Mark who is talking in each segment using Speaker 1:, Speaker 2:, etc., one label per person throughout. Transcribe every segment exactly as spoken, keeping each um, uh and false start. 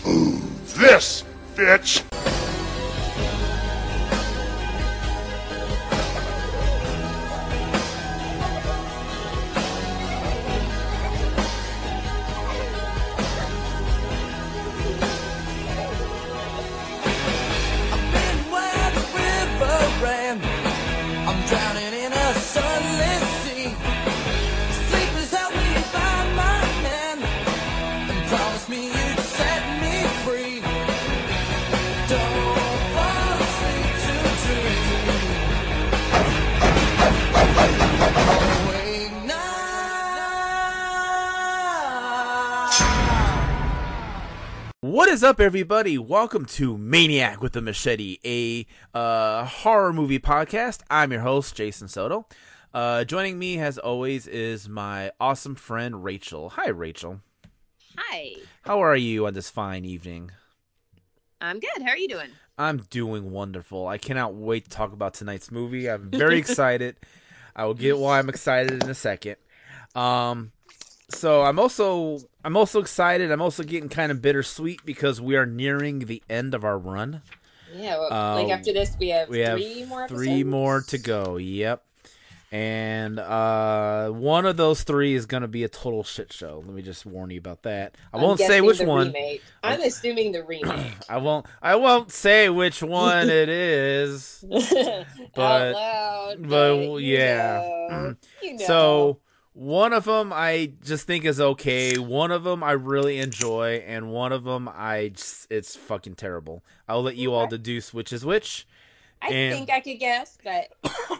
Speaker 1: This, bitch!
Speaker 2: What is up, everybody? Welcome to Maniac with a Machete, a uh, horror movie podcast. I'm your host, Jason Soto. Uh, joining me, as always, is my awesome friend, Rachel. Hi, Rachel.
Speaker 3: Hi.
Speaker 2: How are you on this fine evening?
Speaker 3: I'm good. How are you doing?
Speaker 2: I'm doing wonderful. I cannot wait to talk about tonight's movie. I'm very excited. I will get why I'm excited in a second. Um... So I'm also I'm also excited. I'm also getting kind of bittersweet because we are nearing the end of our run.
Speaker 3: Yeah, well, uh, like after this, we have
Speaker 2: we
Speaker 3: three
Speaker 2: have
Speaker 3: more episodes?
Speaker 2: Three more to go. Yep. And uh, one of those three is going to be a total shit show. Let me just warn you about that. I
Speaker 3: I'm
Speaker 2: won't say which
Speaker 3: the
Speaker 2: one.
Speaker 3: Remake. I'm assuming the remake.
Speaker 2: I won't. I won't say which one it is. But,
Speaker 3: Out loud.
Speaker 2: But,
Speaker 3: but
Speaker 2: yeah.
Speaker 3: You know, you know.
Speaker 2: So. One of them I just think is okay. One of them I really enjoy, and one of them I just, it's fucking terrible. I'll let you all deduce which is which.
Speaker 3: I
Speaker 2: and
Speaker 3: think I could guess, but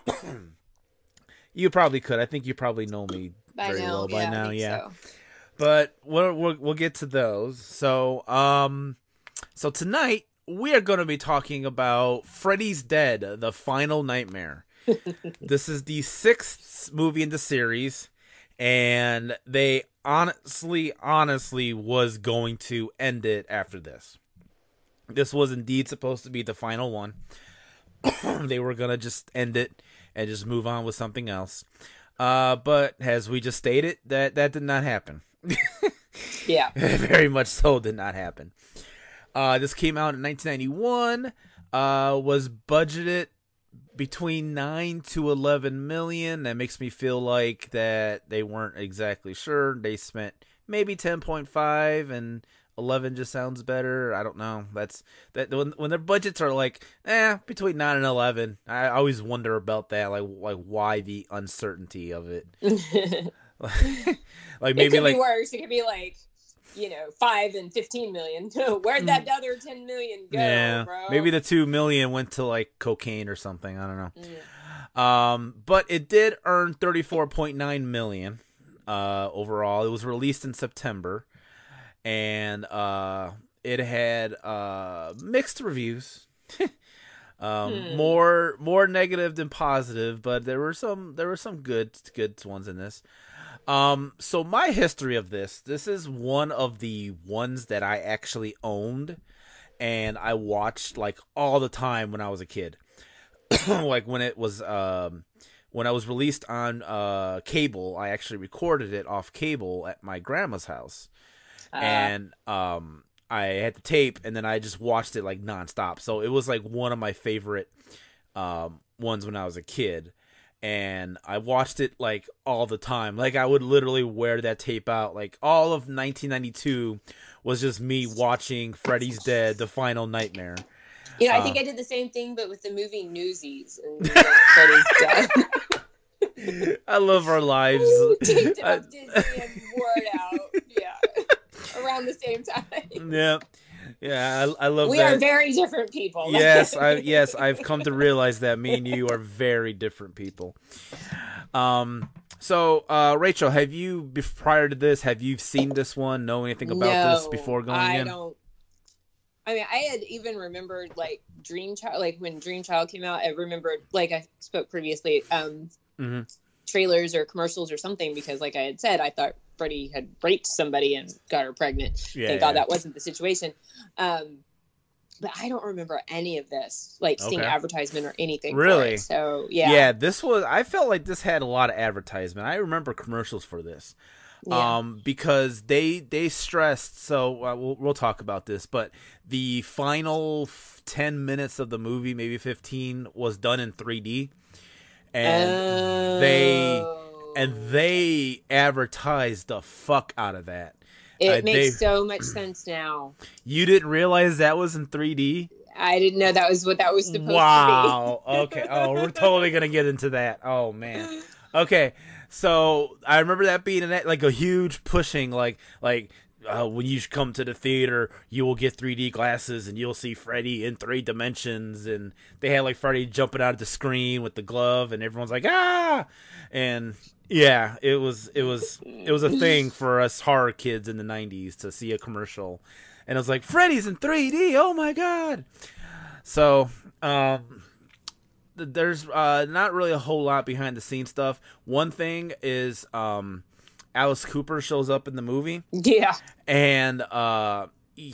Speaker 2: you probably could. I think you probably know me
Speaker 3: by
Speaker 2: very
Speaker 3: now,
Speaker 2: well by
Speaker 3: yeah,
Speaker 2: now.
Speaker 3: I think
Speaker 2: Yeah,
Speaker 3: so.
Speaker 2: but we'll, we'll we'll get to those. So um, so tonight we are going to be talking about Freddy's Dead: The Final Nightmare. This is the sixth movie in the series. And they honestly, honestly was going to end it after this. This was indeed supposed to be the final one. They were going to just end it and just move on with something else. Uh, but as we just stated, that, that did not happen.
Speaker 3: Yeah.
Speaker 2: Very much so did not happen. Uh, this came out in nineteen ninety-one, uh, was budgeted between nine to eleven million. That makes me feel like that they weren't exactly sure. They spent maybe ten point five, and eleven just sounds better. I don't know. That's that when when their budgets are like eh between nine and eleven. I always wonder about that, like like why the uncertainty of it. Like maybe
Speaker 3: it could
Speaker 2: like
Speaker 3: be worse. It could be like, you know, five and fifteen million. Where'd that other ten million go,
Speaker 2: yeah,
Speaker 3: bro?
Speaker 2: Maybe the two million went to like cocaine or something. I don't know. Yeah. Um, but it did earn thirty-four point nine million uh, overall. It was released in September, and uh, it had uh, mixed reviews. um, hmm. More more negative than positive, but there were some there were some good good ones in this. Um, so my history of this, this is one of the ones that I actually owned and I watched like all the time when I was a kid. Like when it was, um, when I was released on, uh, cable, I actually recorded it off cable at my grandma's house. Uh. And, um, I had the tape and then I just watched it like nonstop. So it was like one of my favorite, um, ones when I was a kid. And I watched it like all the time. Like I would literally wear that tape out. Like all of nineteen ninety-two was just me watching Freddy's Dead: The Final Nightmare.
Speaker 3: You know, I uh, think I did the same thing, but with the movie Newsies and uh, Freddy's Dead.
Speaker 2: I love our lives.
Speaker 3: Ooh, taped up Disney and wore it out. Yeah, around the same time.
Speaker 2: Yeah. Yeah, I, I love
Speaker 3: we
Speaker 2: that.
Speaker 3: We are very different people.
Speaker 2: Yes, I yes, I've come to realize that me and you are very different people. Um, so uh, Rachel, have you prior to this, have you seen this one? Know anything about
Speaker 3: no,
Speaker 2: this before going
Speaker 3: I
Speaker 2: in?
Speaker 3: I don't. I mean, I had even remembered like Dream Child, like when Dream Child came out. I remembered, like I spoke previously, um, mm-hmm. trailers or commercials or something, because like I had said, I thought Freddy had raped somebody and got her pregnant.
Speaker 2: Yeah,
Speaker 3: Thank
Speaker 2: yeah.
Speaker 3: God that wasn't the situation. Um, but I don't remember any of this, like seeing
Speaker 2: Okay.
Speaker 3: advertisement or anything.
Speaker 2: Really?
Speaker 3: For it. So yeah,
Speaker 2: yeah. This was. I felt like this had a lot of advertisement. I remember commercials for this.
Speaker 3: Yeah.
Speaker 2: Um, because they they stressed. So uh, we'll we'll talk about this, but the final f- ten minutes of the movie, maybe fifteen, was done in three D, and they and
Speaker 3: Oh, okay.
Speaker 2: they advertised the fuck out of that. Uh,
Speaker 3: It
Speaker 2: they
Speaker 3: makes so much sense now.
Speaker 2: You didn't realize that was in three D?
Speaker 3: I didn't know that was what that was supposed to be.
Speaker 2: Wow. Okay. Oh, we're totally gonna get into that. Oh man. Okay. So I remember that being in that, like a huge pushing, like like uh, when you come to the theater, you will get three D glasses and you'll see Freddy in three dimensions. And they had like Freddy jumping out of the screen with the glove, and everyone's like ah, and yeah, it was it was it was a thing for us horror kids in the nineties to see a commercial, and it was like Freddy's in three D. Oh my god. So, um, th- there's uh, not really a whole lot behind the scenes stuff. One thing is um, Alice Cooper shows up in the movie.
Speaker 3: Yeah.
Speaker 2: And uh,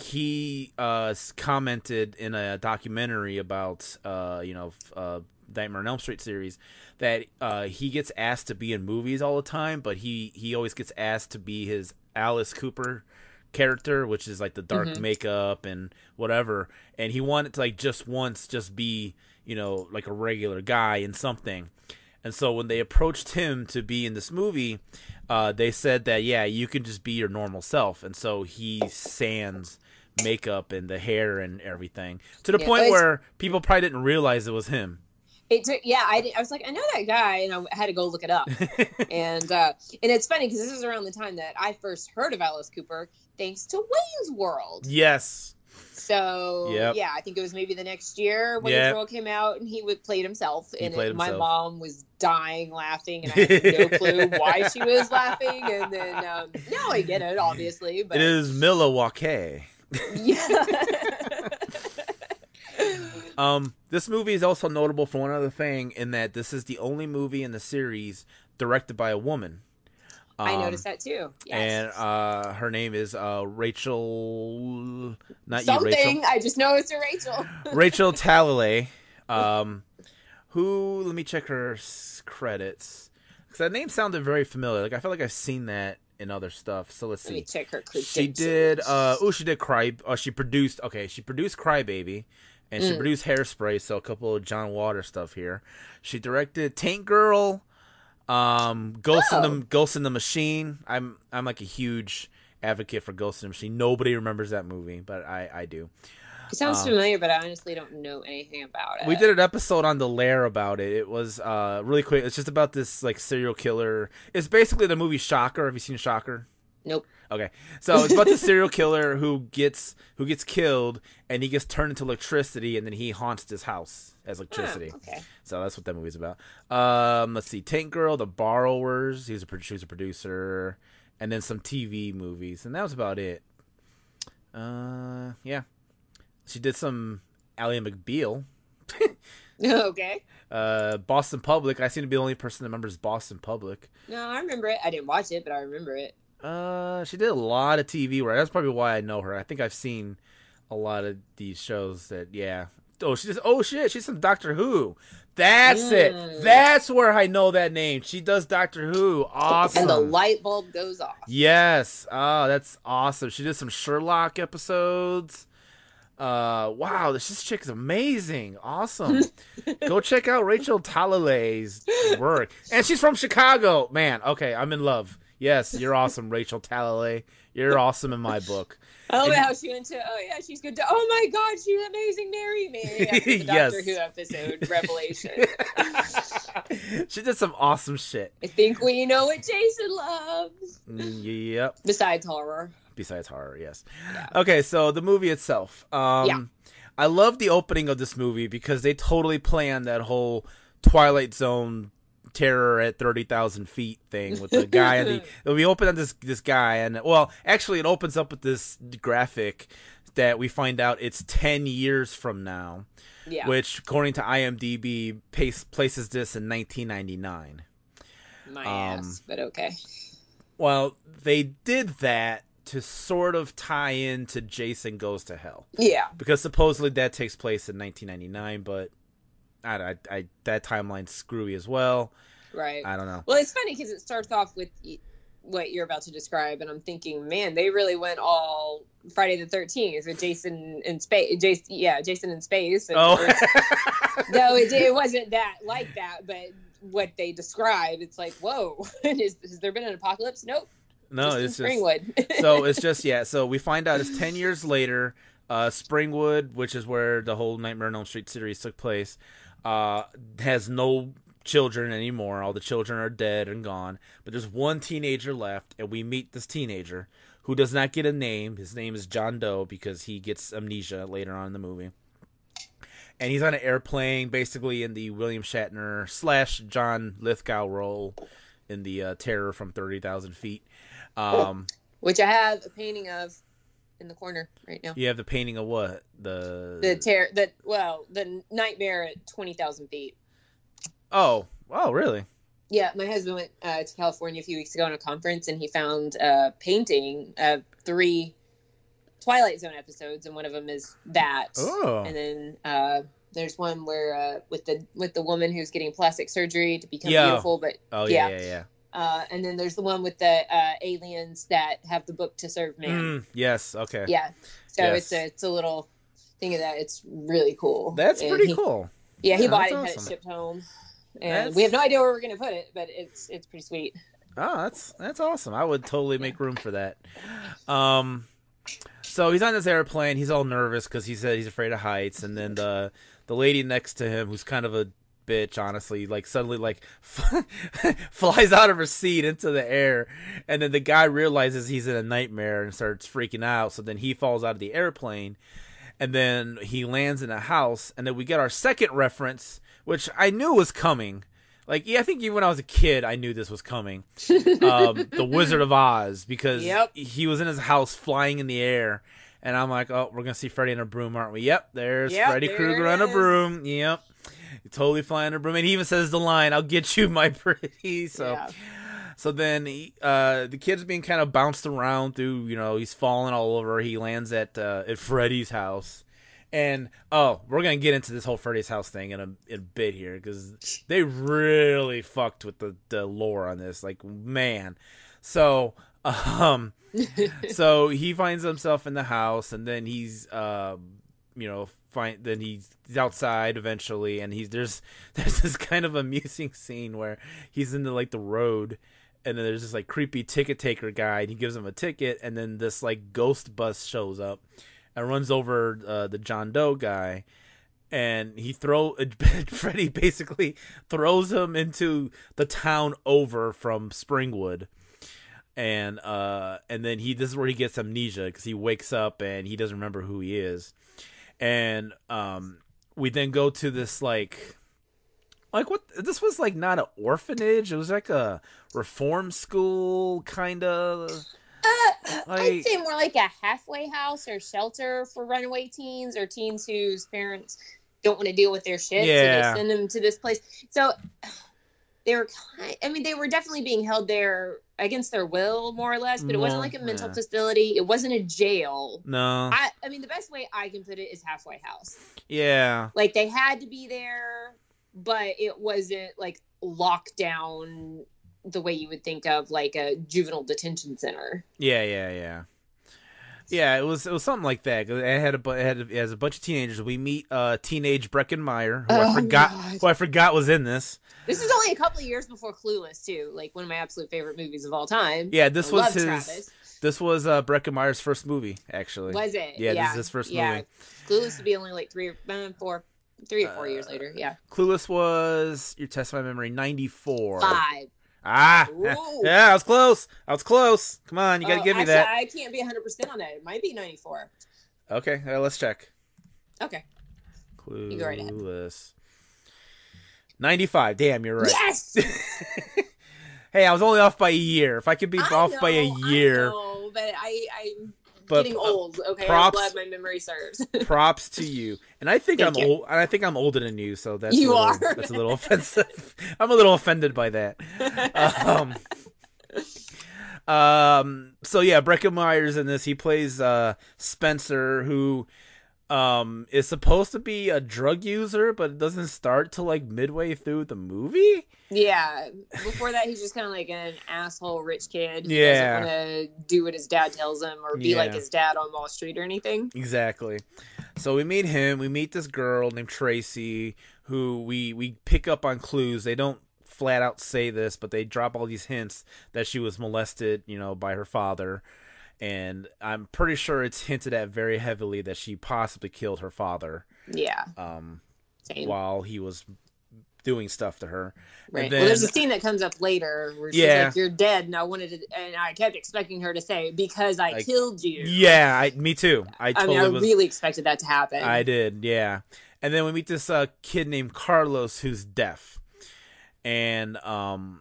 Speaker 2: he uh, commented in a documentary about, uh, you know, uh, Nightmare on Elm Street series that uh, he gets asked to be in movies all the time, but he, he always gets asked to be his Alice Cooper character, which is like the dark mm-hmm. makeup and whatever, and he wanted to like just once just be, you know, like a regular guy in something. And so when they approached him to be in this movie, uh, they said that yeah, you can just be your normal self. And so he sans makeup and the hair and everything to the yeah, point where people probably didn't realize it was him.
Speaker 3: It took, yeah, I, I was like, I know that guy, and I had to go look it up. and uh, and it's funny because this is around the time that I first heard of Alice Cooper, thanks to Wayne's World.
Speaker 2: Yes.
Speaker 3: So yep. yeah, I think it was maybe the next year Wayne's yep. World came out, and he would played himself in it. My mom was dying laughing, and I had no clue why she was laughing. And then um, now I get it, obviously. But
Speaker 2: it is Milwaukee.
Speaker 3: Yeah.
Speaker 2: Um, this movie is also notable for one other thing in that this is the only movie in the series directed by a woman.
Speaker 3: Um, I noticed that too. Yes.
Speaker 2: And uh, her name is uh, Rachel. Not
Speaker 3: Something.
Speaker 2: you, Rachel.
Speaker 3: I just know it's a Rachel.
Speaker 2: Rachel Talalay. Um, who? Let me check her credits because that name sounded very familiar. Like I feel like I've seen that in other stuff. So let's see.
Speaker 3: Let me check her credentials.
Speaker 2: She did. Uh, oh, she did Cry. Oh, she produced. Okay, she produced Crybaby. And she mm. produced Hairspray, so a couple of John Waters stuff here. She directed Tank Girl, um, Ghost oh. in the Ghost in the Machine. I'm I'm like a huge advocate for Ghost in the Machine. Nobody remembers that movie, but I, I do.
Speaker 3: It sounds um, familiar, but I honestly don't know anything about it.
Speaker 2: We did an episode on The Lair about it. It was uh, really quick. It's just about this like serial killer. It's basically the movie Shocker. Have you seen Shocker?
Speaker 3: Nope.
Speaker 2: Okay, so it's about the serial killer who gets who gets killed, and he gets turned into electricity, and then he haunts his house as electricity.
Speaker 3: Oh, okay.
Speaker 2: So that's what that movie's about. Um, let's see, Tank Girl, The Borrowers. He was a she was a producer, and then some T V movies, and that was about it. Uh, yeah, she did some Ally McBeal.
Speaker 3: Okay.
Speaker 2: Uh, Boston Public. I seem to be the only person that remembers Boston Public.
Speaker 3: No, I remember it. I didn't watch it, but I remember it.
Speaker 2: Uh, she did a lot of T V work. That's probably why I know her. I think I've seen a lot of these shows that, yeah. Oh, she just, oh shit, she's from Doctor Who. That's mm. it. That's where I know that name. She does Doctor Who. Awesome.
Speaker 3: And the light bulb goes off.
Speaker 2: Yes. Oh, that's awesome. She did some Sherlock episodes. Uh, wow, this, this chick is amazing. Awesome. Go check out Rachel Talalay's work. And she's from Chicago. Man, okay, I'm in love. Yes, you're awesome, Rachel Talalay. You're awesome in my book.
Speaker 3: Oh, and, how she went to, oh, yeah, she's good. To, oh, my God, she's amazing. Marry me. After the Doctor yes. Who episode, Revelation.
Speaker 2: She did some awesome shit.
Speaker 3: I think we know what Jason loves.
Speaker 2: Yep.
Speaker 3: Besides horror.
Speaker 2: Besides horror, yes.
Speaker 3: Yeah.
Speaker 2: Okay, so the movie itself. Um, yeah. I love the opening of this movie because they totally planned that whole Twilight Zone terror at thirty thousand feet thing with the guy and the we open on this this guy and well actually it opens up with this graphic that we find out it's ten years from now,
Speaker 3: yeah.
Speaker 2: which according to IMDb pace, places this in nineteen ninety-nine.
Speaker 3: My um, ass, but okay.
Speaker 2: Well, they did that to sort of tie into Jason Goes to Hell.
Speaker 3: Yeah,
Speaker 2: because supposedly that takes place in nineteen ninety-nine, but I, I, I, that timeline's screwy as well.
Speaker 3: Right.
Speaker 2: I don't know.
Speaker 3: Well, it's funny because it starts off with what you're about to describe, and I'm thinking, man, they really went all Friday the thirteenth with Jason in space. Jason, yeah, Jason in space. And
Speaker 2: oh,
Speaker 3: no, it, it wasn't that like that, but what they describe, it's like, whoa, Is, has there been an apocalypse? Nope.
Speaker 2: No,
Speaker 3: just
Speaker 2: it's
Speaker 3: Springwood.
Speaker 2: just so it's just yeah. So we find out it's ten years later. Uh, Springwood, which is where the whole Nightmare on Elm Street series took place, uh, has no children anymore. All the children are dead and gone. But there's one teenager left, and we meet this teenager who does not get a name. His name is John Doe because he gets amnesia later on in the movie. And he's on an airplane, basically in the William Shatner slash John Lithgow role in the uh, Terror from thirty thousand feet. Um,
Speaker 3: Which I have a painting of in the corner right now.
Speaker 2: You have the painting of what? The
Speaker 3: the terror that well, the Nightmare at twenty thousand feet.
Speaker 2: Oh, wow, really?
Speaker 3: Yeah, my husband went uh, to California a few weeks ago on a conference, and he found a painting of three Twilight Zone episodes, and one of them is that.
Speaker 2: Oh.
Speaker 3: And then uh, there's one where uh, with the with the woman who's getting plastic surgery to become
Speaker 2: yeah.
Speaker 3: beautiful, but
Speaker 2: oh yeah, yeah, yeah. yeah.
Speaker 3: Uh, and then there's the one with the uh, aliens that have the book to serve man.
Speaker 2: Mm, yes, okay.
Speaker 3: Yeah, so
Speaker 2: yes.
Speaker 3: it's a it's a little thing of that. It's really cool.
Speaker 2: That's
Speaker 3: and
Speaker 2: pretty
Speaker 3: he,
Speaker 2: cool.
Speaker 3: Yeah, he
Speaker 2: yeah,
Speaker 3: bought it and
Speaker 2: awesome.
Speaker 3: had it shipped home. And
Speaker 2: that's...
Speaker 3: we have no idea where we're going to put it, but it's it's pretty sweet.
Speaker 2: Oh, that's that's awesome. I would totally make room for that. Um, so he's on this airplane. He's all nervous because he said he's afraid of heights. And then the the lady next to him, who's kind of a bitch, honestly, like suddenly like flies out of her seat into the air. And then the guy realizes he's in a nightmare and starts freaking out. So then he falls out of the airplane. And then he lands in a house. And then we get our second reference, which I knew was coming. Like, yeah, I think even when I was a kid, I knew this was coming. Um, the Wizard of Oz, because
Speaker 3: yep.
Speaker 2: he was in his house flying in the air. And I'm like, oh, we're going to see Freddy in a broom, aren't we? Yep, there's
Speaker 3: yep,
Speaker 2: Freddy
Speaker 3: there
Speaker 2: Krueger on a broom. Yep. Totally flying a broom. And he even says the line, I'll get you, my pretty. So
Speaker 3: yeah.
Speaker 2: so then he, uh, the kid's being kind of bounced around through, you know, he's falling all over. He lands at uh, at Freddy's house. And, oh, we're going to get into this whole Freddy's house thing in a, in a bit here, because they really fucked with the, the lore on this. Like, man. So, um, so he finds himself in the house, and then he's, um, you know, find then he's, he's outside eventually, and he's there's there's this kind of amusing scene where he's in the, like, the road, and then there's this, like, creepy ticket taker guy, and he gives him a ticket, and then this, like, ghost bus shows up and runs over uh, the John Doe guy, and he throw Freddy basically throws him into the town over from Springwood, and uh, and then he this is where he gets amnesia because he wakes up and he doesn't remember who he is, and um, we then go to this like. Like what? This was like not an orphanage. It was like a reform school kind of.
Speaker 3: Uh,
Speaker 2: like,
Speaker 3: I'd say more like a halfway house or shelter for runaway teens or teens whose parents don't want to deal with their shit,
Speaker 2: yeah.
Speaker 3: so they send them to this place. So they were, kind, I mean, they were definitely being held there against their will, more or less. But it wasn't like a mental
Speaker 2: yeah.
Speaker 3: facility. It wasn't a jail.
Speaker 2: No.
Speaker 3: I, I mean, the best way I can put it is halfway house.
Speaker 2: Yeah.
Speaker 3: Like they had to be there, but it wasn't like locked down the way you would think of like a juvenile detention center.
Speaker 2: Yeah, yeah, yeah. Yeah, it was it was something like that. It had a it had it has a bunch of teenagers. We meet uh, teenage Breckin Meyer, who
Speaker 3: oh,
Speaker 2: I forgot
Speaker 3: God.
Speaker 2: who I forgot was in this.
Speaker 3: This is only a couple of years before Clueless too, like one of my absolute favorite movies of all time.
Speaker 2: Yeah, this
Speaker 3: I
Speaker 2: was his.
Speaker 3: Travis.
Speaker 2: This was uh, Breckin Meyer's first movie, actually.
Speaker 3: Was it?
Speaker 2: Yeah,
Speaker 3: yeah.
Speaker 2: this is his first
Speaker 3: yeah.
Speaker 2: movie.
Speaker 3: Clueless would be only like three, uh, four, three or four uh, years later. Yeah.
Speaker 2: Clueless was, you're testing my memory, ninety-four.
Speaker 3: Five.
Speaker 2: Ah, Ooh. yeah, I was close. I was close. Come on, you got to
Speaker 3: oh,
Speaker 2: give me
Speaker 3: actually,
Speaker 2: that.
Speaker 3: I can't be one hundred percent on that. It might be ninety-four.
Speaker 2: Okay, uh, let's check.
Speaker 3: Okay.
Speaker 2: Clueless.
Speaker 3: You go right ahead.
Speaker 2: ninety-five. Damn, you're right.
Speaker 3: Yes!
Speaker 2: Hey, I was only off by a year. If I could be
Speaker 3: I
Speaker 2: off
Speaker 3: know,
Speaker 2: by a year.
Speaker 3: I know, but I, I'm
Speaker 2: but,
Speaker 3: getting old, okay?
Speaker 2: Props,
Speaker 3: I'm glad my memory serves.
Speaker 2: Props to you. And I think
Speaker 3: Thank
Speaker 2: I'm
Speaker 3: you.
Speaker 2: old and I think I'm older than you, so that's
Speaker 3: you
Speaker 2: a little,
Speaker 3: are.
Speaker 2: that's a little offensive. I'm a little offended by that. Um Um. So yeah, Breckin Meyer's in this. He plays uh, Spencer, who um is supposed to be a drug user, but it doesn't start till like midway through the movie.
Speaker 3: Yeah, before that, he's just kind of like an asshole rich kid who
Speaker 2: Yeah.
Speaker 3: doesn't want to do what his dad tells him or be
Speaker 2: Yeah.
Speaker 3: like his dad on Wall Street or anything.
Speaker 2: Exactly. So we meet him. We meet this girl named Tracy, who we we pick up on clues. They don't flat out say this, but they drop all these hints that she was molested, you know, by her father. And I'm pretty sure it's hinted at very heavily that she possibly killed her father.
Speaker 3: Yeah.
Speaker 2: Um,
Speaker 3: Same.
Speaker 2: while he was doing stuff to her.
Speaker 3: Right.
Speaker 2: And then,
Speaker 3: well, there's a scene that comes up later where she's
Speaker 2: Yeah.
Speaker 3: like, "You're dead," and I wanted to, and I kept expecting her to say, "Because I
Speaker 2: Like,
Speaker 3: killed you."
Speaker 2: Yeah, I, me too. I
Speaker 3: I
Speaker 2: totally
Speaker 3: mean, I
Speaker 2: was.
Speaker 3: really expected that to happen.
Speaker 2: I did, yeah. And then we meet this uh, kid named Carlos who's deaf, and um,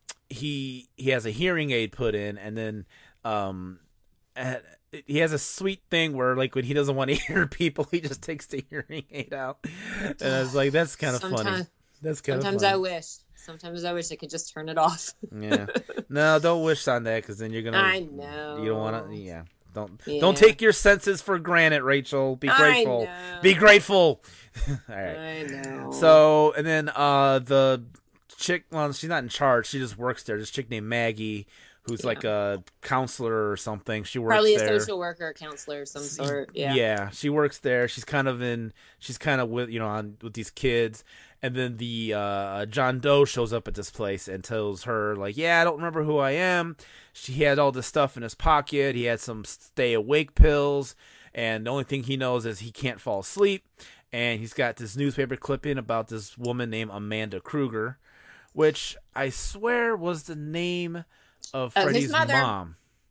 Speaker 2: he he has a hearing aid put in, and then um, at, he has a sweet thing where like when he doesn't want to hear people, he just takes the hearing aid out, and I was like, that's kind of funny. That's kind of
Speaker 3: Sometimes
Speaker 2: funny.
Speaker 3: I wish. Sometimes I wish I could just turn it off.
Speaker 2: Yeah. No, don't wish on that because then you're gonna.
Speaker 3: I know.
Speaker 2: You don't want to. Yeah. Don't
Speaker 3: Yeah.
Speaker 2: don't take your senses for granted, Rachel. Be grateful.
Speaker 3: I know.
Speaker 2: Be grateful. All right.
Speaker 3: I know.
Speaker 2: So and then uh the chick, well, she's not in charge. She just works there. This chick named Maggie, who's
Speaker 3: Yeah.
Speaker 2: like a counselor or something. She works
Speaker 3: Probably a
Speaker 2: there.
Speaker 3: social worker, or counselor of some sort. Yeah.
Speaker 2: Yeah, she works there. She's kind of in. She's kind of with you know on with these kids, and then the uh, John Doe shows up at this place and tells her like, "Yeah, I don't remember who I am." She had all this stuff in his pocket. He had some stay awake pills, and the only thing he knows is he can't fall asleep. And he's got this newspaper clipping about this woman named Amanda Kruger, which I swear was the name of
Speaker 3: Of his
Speaker 2: Freddy's
Speaker 3: mother.
Speaker 2: mom.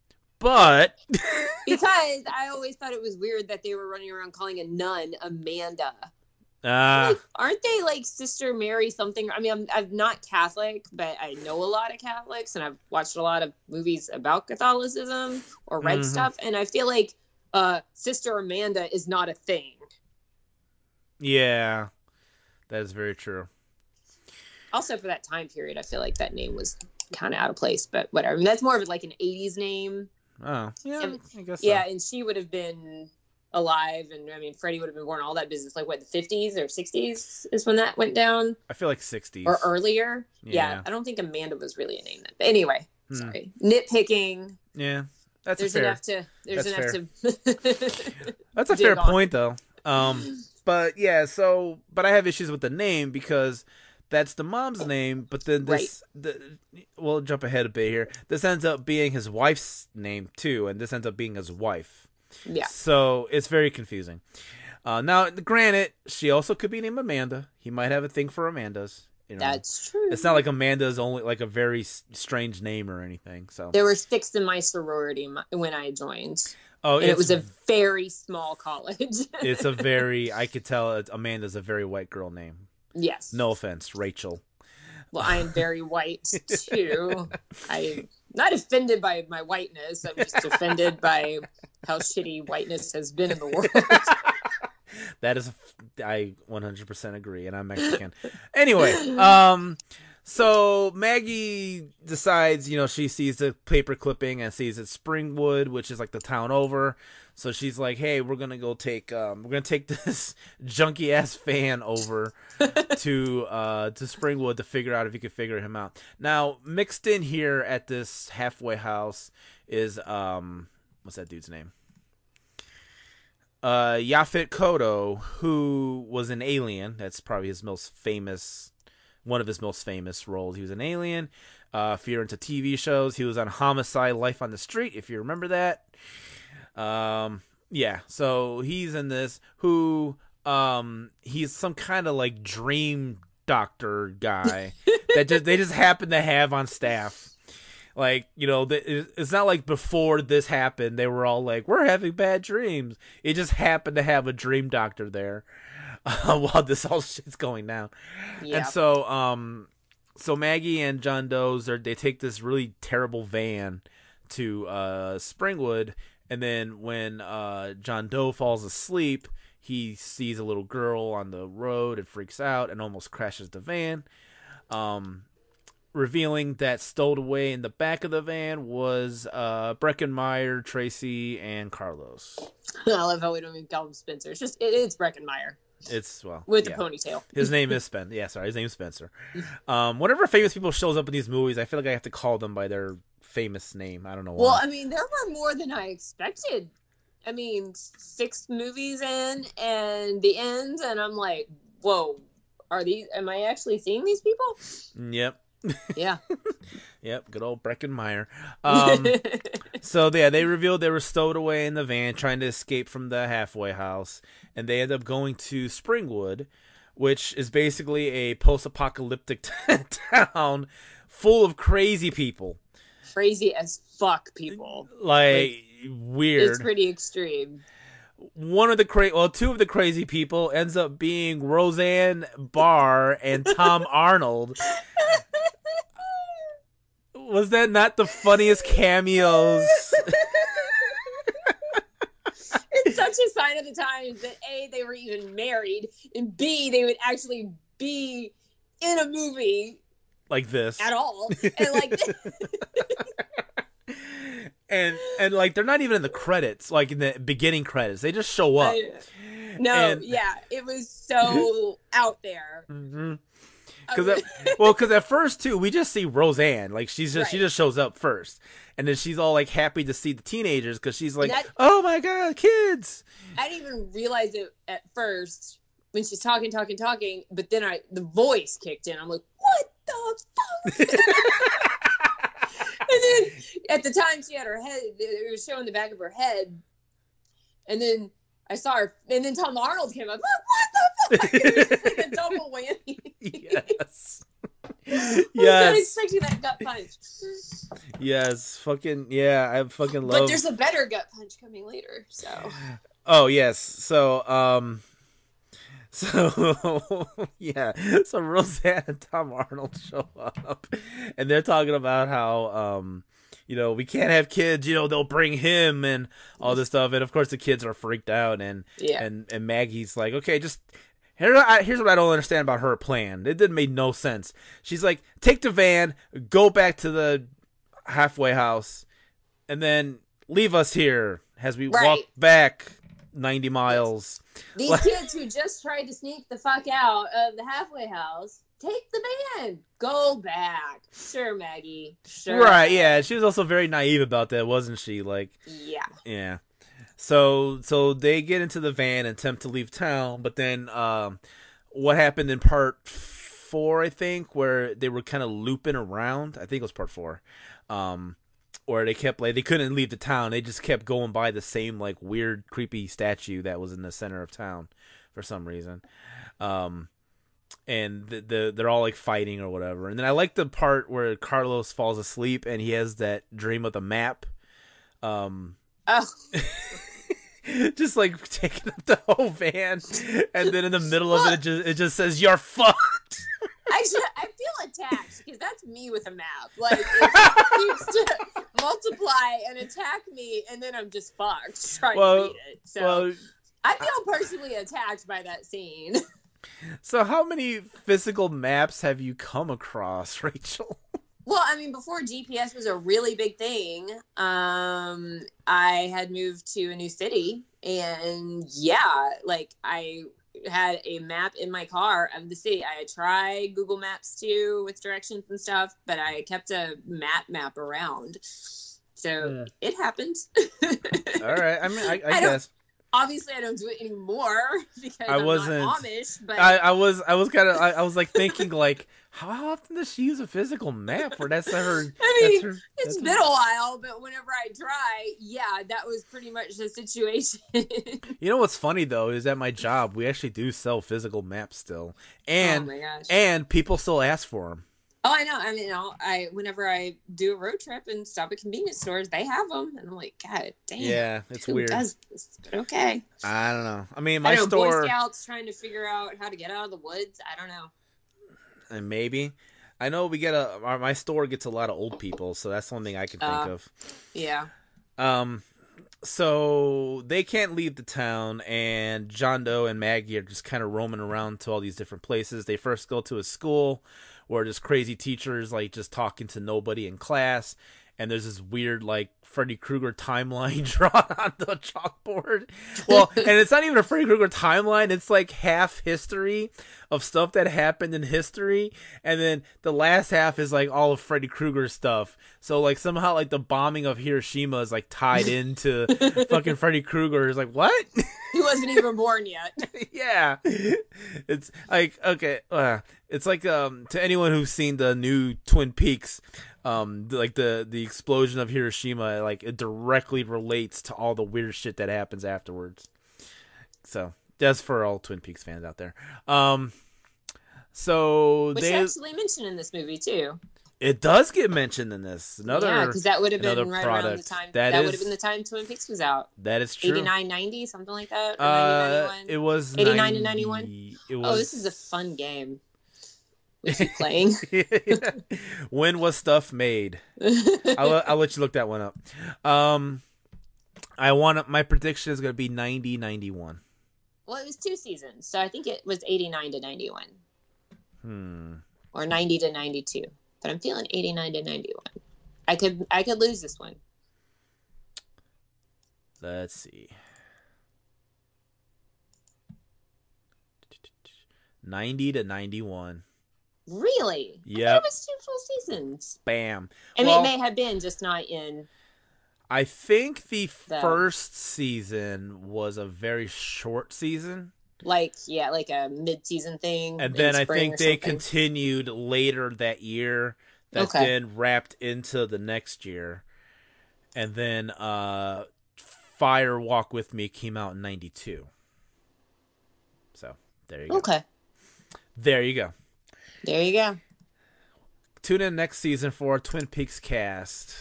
Speaker 2: But
Speaker 3: Because I always thought it was weird that they were running around calling a nun Amanda.
Speaker 2: uh,
Speaker 3: Like, aren't they like Sister Mary something? I mean, I'm, I'm not Catholic, but I know a lot of Catholics, and I've watched a lot of movies about Catholicism or read
Speaker 2: Mhm.
Speaker 3: stuff, and I feel like uh, Sister Amanda is not a thing.
Speaker 2: yeah, that is very true.
Speaker 3: Also, for that time period, I feel like that name was kind of out of place, but whatever. I mean, that's more of like an eighties name.
Speaker 2: Oh, yeah,
Speaker 3: And-
Speaker 2: I guess so.
Speaker 3: Yeah, and she would have been alive, and I mean, Freddie would have been born. All that business, like what, the fifties or sixties is when that went down,
Speaker 2: I feel like sixties.
Speaker 3: or earlier. Yeah.
Speaker 2: Yeah.
Speaker 3: I don't think Amanda was really a name then. But anyway,
Speaker 2: Hmm.
Speaker 3: sorry, nitpicking.
Speaker 2: Yeah, that's
Speaker 3: There's
Speaker 2: a fair.
Speaker 3: enough to. There's
Speaker 2: That's
Speaker 3: enough to.
Speaker 2: That's a
Speaker 3: dig
Speaker 2: fair
Speaker 3: on.
Speaker 2: point, though. Um, but yeah, so but I have issues with the name because that's the mom's name, but then this, the, we'll jump ahead a bit here. This ends up being his wife's name too, and this ends up being his wife.
Speaker 3: Yeah.
Speaker 2: So it's very confusing. Uh, now, granted, she also could be named Amanda. He might have a thing for Amandas. You know,
Speaker 3: That's true.
Speaker 2: it's not like Amanda's only like a very s- strange name or anything. So
Speaker 3: There were six in my sorority m- when I joined.
Speaker 2: oh,
Speaker 3: And it
Speaker 2: it's-
Speaker 3: was a very small college.
Speaker 2: It's a very, I could tell it's, Amanda's a very white girl name.
Speaker 3: Yes.
Speaker 2: No offense, Rachel.
Speaker 3: Well, I am very white too. I'm not offended by my whiteness. I'm just offended by how shitty whiteness has been in the world.
Speaker 2: That is, I one hundred percent agree, and I'm Mexican. Anyway, um, so Maggie decides, you know, she sees the paper clipping and sees it's Springwood, which is like the town over. So she's like, "Hey, we're gonna go take, um, we're gonna take this junky ass fan over to uh to Springwood to figure out if you can figure him out." Now, mixed in here at this halfway house is um, what's that dude's name? Uh, Yaphet Kotto, who was an alien. That's probably his most famous, one of his most famous roles. He was an alien. Uh, if you're into T V shows, he was on Homicide: Life on the Street, if you remember that. Um, yeah, so he's in this. Who, um, he's some kind of like dream doctor guy that just they just happen to have on staff. Like, you know, it's not like before this happened, they were all like, we're having bad dreams. It just happened to have a dream doctor there uh, while this all shit's going down.
Speaker 3: Yeah.
Speaker 2: And so, um, so Maggie and John Doe's, they take this really terrible van to uh, Springwood. And then when uh, John Doe falls asleep, he sees a little girl on the road and freaks out and almost crashes the van. Um, revealing that stowed away in the back of the van was uh, Breckenmeyer, Tracy, and Carlos.
Speaker 3: I love how we don't even call him Spencer. It's just it, it's Breckenmeyer.
Speaker 2: It's well
Speaker 3: with
Speaker 2: yeah.
Speaker 3: a ponytail.
Speaker 2: His name is Spencer. Yeah, sorry, his name is Spencer. Um, whenever famous people shows up in these movies, I feel like I have to call them by their famous name. I don't know why.
Speaker 3: Well, I mean, there were more than I expected. I mean, six movies in and the end, and I'm like, whoa, are these? Am I actually seeing these people?
Speaker 2: Yep.
Speaker 3: Yeah.
Speaker 2: Yep, good old Breckenmeyer. Um, so yeah, they revealed they were stowed away in the van trying to escape from the halfway house, and they end up going to Springwood, which is basically a post-apocalyptic town full of crazy people.
Speaker 3: Crazy as fuck people.
Speaker 2: Like, like weird.
Speaker 3: It's pretty extreme.
Speaker 2: One of the cra- well, two of the crazy people ends up being Roseanne Barr and Tom Arnold. Was that not the funniest cameos?
Speaker 3: It's such a sign of the times that A, they were even married, and B, they would actually be in a movie
Speaker 2: like this
Speaker 3: at all, and like,
Speaker 2: and and like they're not even in the credits, like in the beginning credits. They just show up.
Speaker 3: I, no, and, yeah, it was so out there.
Speaker 2: Mm-hmm. Because well, because at first too, we just see Roseanne, like she's just right. she just shows up first, and then she's all like happy to see the teenagers because she's like, that, oh my god, kids! I
Speaker 3: didn't even realize it at first when she's talking, talking, talking, but then I the voice kicked in. I'm like, what the fuck? And then at the time she had her head, it was showing the back of her head, and then I saw her, and then Tom Arnold came up. What the fuck? It was just like a double whammy.
Speaker 2: Yes.
Speaker 3: Yes. I was not expecting that gut punch.
Speaker 2: Yes. Fucking yeah. I fucking love.
Speaker 3: But there's a better gut punch coming later. So.
Speaker 2: Oh yes. So um. So yeah. So Roseanne and Tom Arnold show up, and they're talking about how um. you know, we can't have kids, you know, they'll bring him and all this stuff. And of course the kids are freaked out, and yeah. and, and Maggie's like, okay, just here, here's what I don't understand about her plan. It didn't make no sense. She's like, take the van, go back to the halfway house, and then leave us here as we right. walk back ninety miles.
Speaker 3: These like, kids who just tried to sneak the fuck out of the halfway house, take the van. Go back. Sure, Maggie. Sure.
Speaker 2: Right, yeah. She was also very naive about that, wasn't she? Like,
Speaker 3: yeah.
Speaker 2: Yeah. So so they get into the van and attempt to leave town, but then um, what happened in part four, I think, where they were kind of looping around. I think it was part four. Um, where they kept, like, they couldn't leave the town. They just kept going by the same, like, weird, creepy statue that was in the center of town for some reason. Um And the, the they're all like fighting or whatever. And then I like the part where Carlos falls asleep and he has that dream of the map. Um,
Speaker 3: oh.
Speaker 2: Just like taking up the whole van, and then in the middle of it, it just it just says you're fucked.
Speaker 3: I should, I feel attacked because that's me with a map. Like it seems to multiply and attack me, and then I'm just fucked trying well, to read it. So well, I feel personally attacked by that scene.
Speaker 2: So how many physical maps have you come across, Rachel?
Speaker 3: Well, I mean, before G P S was a really big thing, um, I had moved to a new city, and yeah, like I had a map in my car of the city. I had tried Google Maps too with directions and stuff, but I kept a map map around. So yeah. It happened. All
Speaker 2: right. I mean, I, I, I guess.
Speaker 3: Obviously, I don't do it anymore because I I'm wasn't not Amish. But
Speaker 2: I, I was, I was kind of, I, I was like thinking, like, how often does she use a physical map? Or that's her.
Speaker 3: I mean,
Speaker 2: that's her,
Speaker 3: it's
Speaker 2: that's
Speaker 3: been
Speaker 2: her...
Speaker 3: a while, but whenever I try, yeah, that was pretty much the situation.
Speaker 2: You know what's funny though is at my job we actually do sell physical maps still, and
Speaker 3: oh my gosh.
Speaker 2: and people still ask for them.
Speaker 3: Oh, I know. I mean, you know, I whenever I do a road trip and stop at convenience stores, they have them, and I'm like, God damn.
Speaker 2: Yeah, it's
Speaker 3: who
Speaker 2: weird.
Speaker 3: Does this? But okay.
Speaker 2: I don't know. I mean, my
Speaker 3: I know,
Speaker 2: store.
Speaker 3: Boy Scouts trying to figure out how to get out of the woods. I don't know.
Speaker 2: And maybe, I know we get a. Our, my store gets a lot of old people, so that's one thing I can think uh, of.
Speaker 3: Yeah.
Speaker 2: Um. so they can't leave the town, and John Doe and Maggie are just kind of roaming around to all these different places. They first go to a school where this crazy teacher is like just talking to nobody in class, and there's this weird like Freddy Krueger timeline drawn on the chalkboard. Well, and it's not even a Freddy Krueger timeline. It's like half history of stuff that happened in history. And then the last half is like all of Freddy Krueger stuff. So like somehow like the bombing of Hiroshima is like tied into fucking Freddy Krueger. Is like, what?
Speaker 3: He wasn't even born yet.
Speaker 2: Yeah. It's like, okay. Uh, it's like, um, to anyone who's seen the new Twin Peaks, Um, like the, the explosion of Hiroshima, like it directly relates to all the weird shit that happens afterwards. So that's for all Twin Peaks fans out there. Um, so
Speaker 3: which
Speaker 2: they
Speaker 3: actually mentioned in this movie too.
Speaker 2: It does get mentioned in this. Another,
Speaker 3: yeah, because that would have been right
Speaker 2: product.
Speaker 3: around the time
Speaker 2: that,
Speaker 3: that
Speaker 2: is,
Speaker 3: would have been the time Twin Peaks was out.
Speaker 2: That is true.
Speaker 3: eighty-nine, ninety, something like that. Or
Speaker 2: uh, it was
Speaker 3: eighty-nine
Speaker 2: ninety,
Speaker 3: to ninety-one.
Speaker 2: It was...
Speaker 3: Oh, this is a fun game. We keep playing.
Speaker 2: When was stuff made? I'll, I'll let you look that one up. Um, I want my prediction is going to be ninety, ninety-one.
Speaker 3: Well, it was two seasons, so I think it was eighty-nine to ninety-one.
Speaker 2: Hmm.
Speaker 3: Or ninety to ninety-two. But I'm feeling eighty-nine to ninety-one. I could I could lose this one.
Speaker 2: Let's see. ninety to ninety-one.
Speaker 3: Really?
Speaker 2: Yeah.
Speaker 3: It was two full seasons.
Speaker 2: Bam.
Speaker 3: And
Speaker 2: well,
Speaker 3: it may have been just not in.
Speaker 2: I think the,
Speaker 3: the
Speaker 2: first season was a very short season.
Speaker 3: Like, yeah, like a mid-season thing.
Speaker 2: And then I think they continued later that year. That
Speaker 3: okay.
Speaker 2: then wrapped into the next year. And then uh, Fire Walk With Me came out in ninety-two. So, there you go.
Speaker 3: Okay.
Speaker 2: There you go.
Speaker 3: There you go.
Speaker 2: Tune in next season for Twin Peaks cast.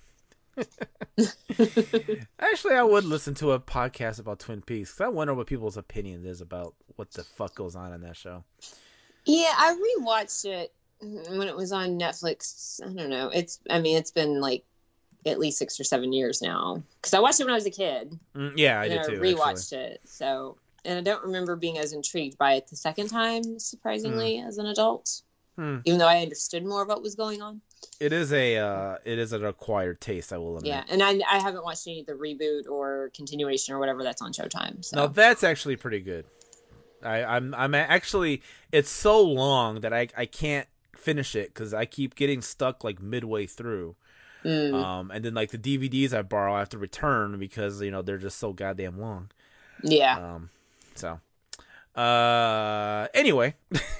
Speaker 2: Actually, I would listen to a podcast about Twin Peaks because I wonder what people's opinion is about what the fuck goes on in that show.
Speaker 3: Yeah, I rewatched it when it was on Netflix. I don't know. It's, I mean, it's been like at least six or seven years now because I watched it when I was a kid.
Speaker 2: Mm, yeah, I did too.
Speaker 3: I rewatched actually. it. So, and I don't remember being as intrigued by it the second time, surprisingly, mm. as an adult. Hmm. Even though I understood more of what was going on.
Speaker 2: It is a uh, it is an acquired taste, I will admit.
Speaker 3: Yeah, and I I haven't watched any of the reboot or continuation or whatever that's on Showtime. So.
Speaker 2: No, that's actually pretty good. I, I'm I'm actually it's so long that I I can't finish it because I keep getting stuck like midway through. Mm. Um, and then like the D V Ds I borrow I have to return because you know they're just so goddamn long.
Speaker 3: Yeah.
Speaker 2: Um. So. Uh. Anyway.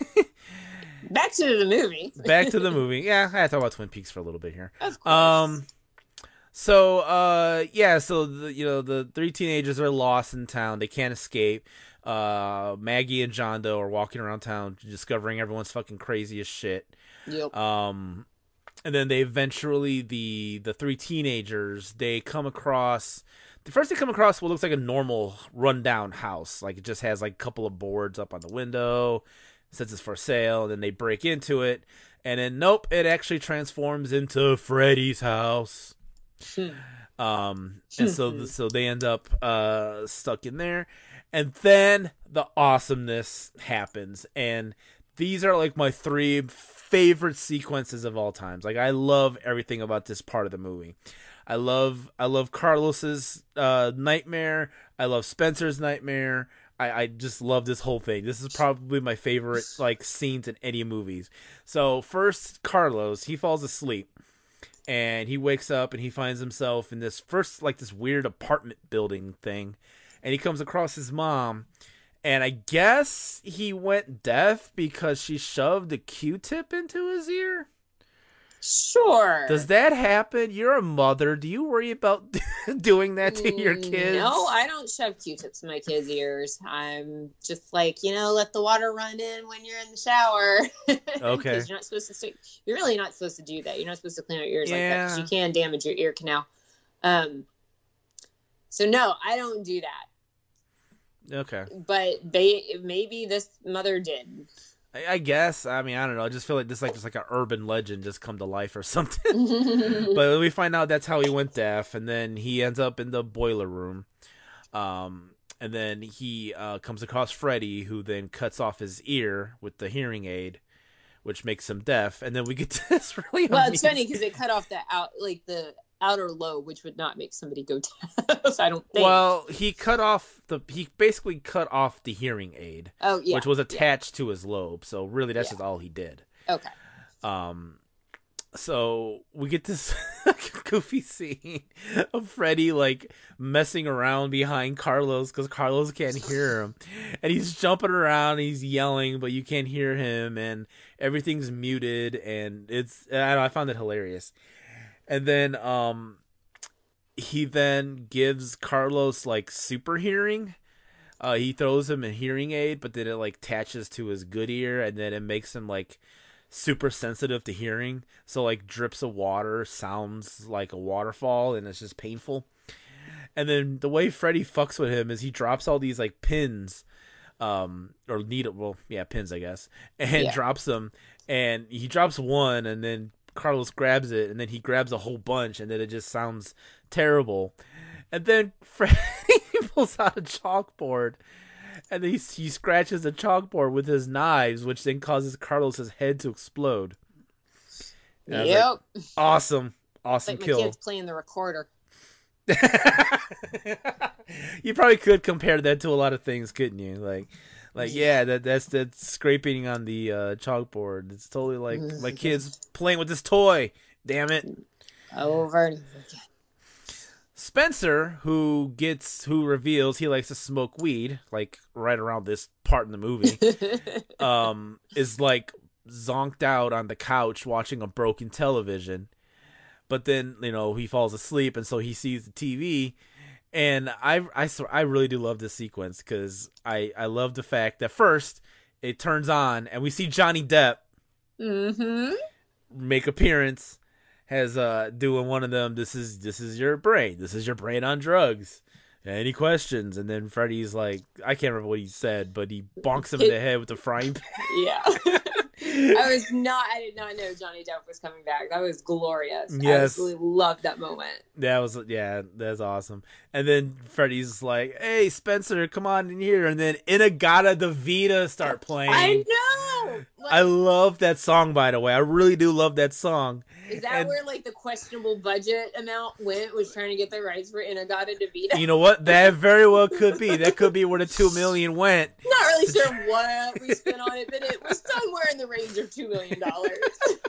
Speaker 3: Back to the movie.
Speaker 2: Back to the movie. Yeah, I had to talk about Twin Peaks for a little bit here.
Speaker 3: Of course.
Speaker 2: Um, so, uh, yeah, so, the, you know, the three teenagers are lost in town. They can't escape. Uh, Maggie and John Doe are walking around town discovering everyone's fucking crazy as shit.
Speaker 3: Yep.
Speaker 2: Um, and then they eventually, the, the three teenagers, they come across... The first they come across what looks like a normal rundown house. Like, it just has, like, a couple of boards up on the window... Says it's for sale, and then they break into it, and then nope, it actually transforms into Freddy's house. um, and so so they end up uh stuck in there, and then the awesomeness happens, and these are like my three favorite sequences of all times. Like I love everything about this part of the movie. I love I love Carlos's uh, nightmare. I love Spencer's nightmare. I, I just love this whole thing. This is probably my favorite like scenes in any movies. So first, Carlos, he falls asleep, and he wakes up and he finds himself in this first like this weird apartment building thing, and he comes across his mom, and I guess he went deaf because she shoved a Q-tip into his ear.
Speaker 3: Sure.
Speaker 2: Does that happen? You're a mother. Do you worry about doing that to your kids?
Speaker 3: No, I don't shove Q-tips in my kids' ears. I'm just like, you know, let the water run in when you're in the shower.
Speaker 2: Okay.
Speaker 3: Because you're not supposed to stick. You're really not supposed to do that. You're not supposed to clean out your ears
Speaker 2: yeah.
Speaker 3: like that because you can damage your ear canal. Um. So no, I don't do that.
Speaker 2: Okay.
Speaker 3: But they maybe this mother did.
Speaker 2: I, I guess. I mean, I don't know. I just feel like this like just like an urban legend just come to life or something. But we find out that's how he went deaf, and then he ends up in the boiler room. Um, and then he uh, comes across Freddy, who then cuts off his ear with the hearing aid, which makes him deaf. And then we get to this really
Speaker 3: well,
Speaker 2: amazing...
Speaker 3: it's funny because they cut off the out like the outer lobe, which would not make somebody go deaf. I don't think.
Speaker 2: Well, he cut off the he basically cut off the hearing aid.
Speaker 3: Oh yeah,
Speaker 2: which was attached
Speaker 3: yeah.
Speaker 2: to his lobe. So really, that's
Speaker 3: yeah.
Speaker 2: just all he did.
Speaker 3: Okay.
Speaker 2: Um. So we get this goofy scene of Freddy like messing around behind Carlos because Carlos can't hear him, and he's jumping around, he's yelling, but you can't hear him, and everything's muted, and it's I don't know, I found it hilarious. And then um, he then gives Carlos like super hearing. Uh, he throws him a hearing aid, but then it like attaches to his good ear, and then it makes him like super sensitive to hearing, so like drips of water sounds like a waterfall, and it's just painful. And then the way Freddy fucks with him is he drops all these like pins, um, or needle, well, yeah, pins, I guess, and yeah. drops them, and he drops one, and then Carlos grabs it, and then he grabs a whole bunch, and then it just sounds terrible. And then Freddy pulls out a chalkboard, and he, he scratches the chalkboard with his knives, which then causes Carlos's head to explode. And
Speaker 3: yep.
Speaker 2: Like, awesome. Awesome
Speaker 3: like
Speaker 2: kill.
Speaker 3: My kid's playing the recorder.
Speaker 2: You probably could compare that to a lot of things, couldn't you? Like, like yeah, that that's that's scraping on the uh, chalkboard. It's totally like my kid's playing with this toy. Damn it.
Speaker 3: Over and over again.
Speaker 2: Spencer, who gets, who reveals he likes to smoke weed, like right around this part in the movie, um, is like zonked out on the couch watching a broken television. But then, you know, he falls asleep, and so he sees the T V. And I, I, I really do love this sequence because I, I love the fact that first it turns on and we see Johnny Depp
Speaker 3: mm-hmm.
Speaker 2: make appearance. Has uh doing one of them. This is this is your brain. This is your brain on drugs. Any questions? And then Freddy's like, I can't remember what he said, but he bonks him in the head with the frying pan.
Speaker 3: Yeah. I was not. I did not know Johnny Depp was coming back. That was glorious.
Speaker 2: Yes.
Speaker 3: I absolutely loved that moment.
Speaker 2: That was yeah. That's awesome. And then Freddy's like, "Hey, Spencer, come on in here." And then In-A-Gadda-Da-Vida start playing.
Speaker 3: I know.
Speaker 2: Like, I love that song, by the way. I really do love that song.
Speaker 3: Is that
Speaker 2: and,
Speaker 3: where like the questionable budget amount went? Was trying to get the rights for In-A-Gadda-Da-Vida?
Speaker 2: You know what? That very well could be. That could be where the two million went.
Speaker 3: Not really sure what we spent on it, but it was somewhere in the range of two million dollars.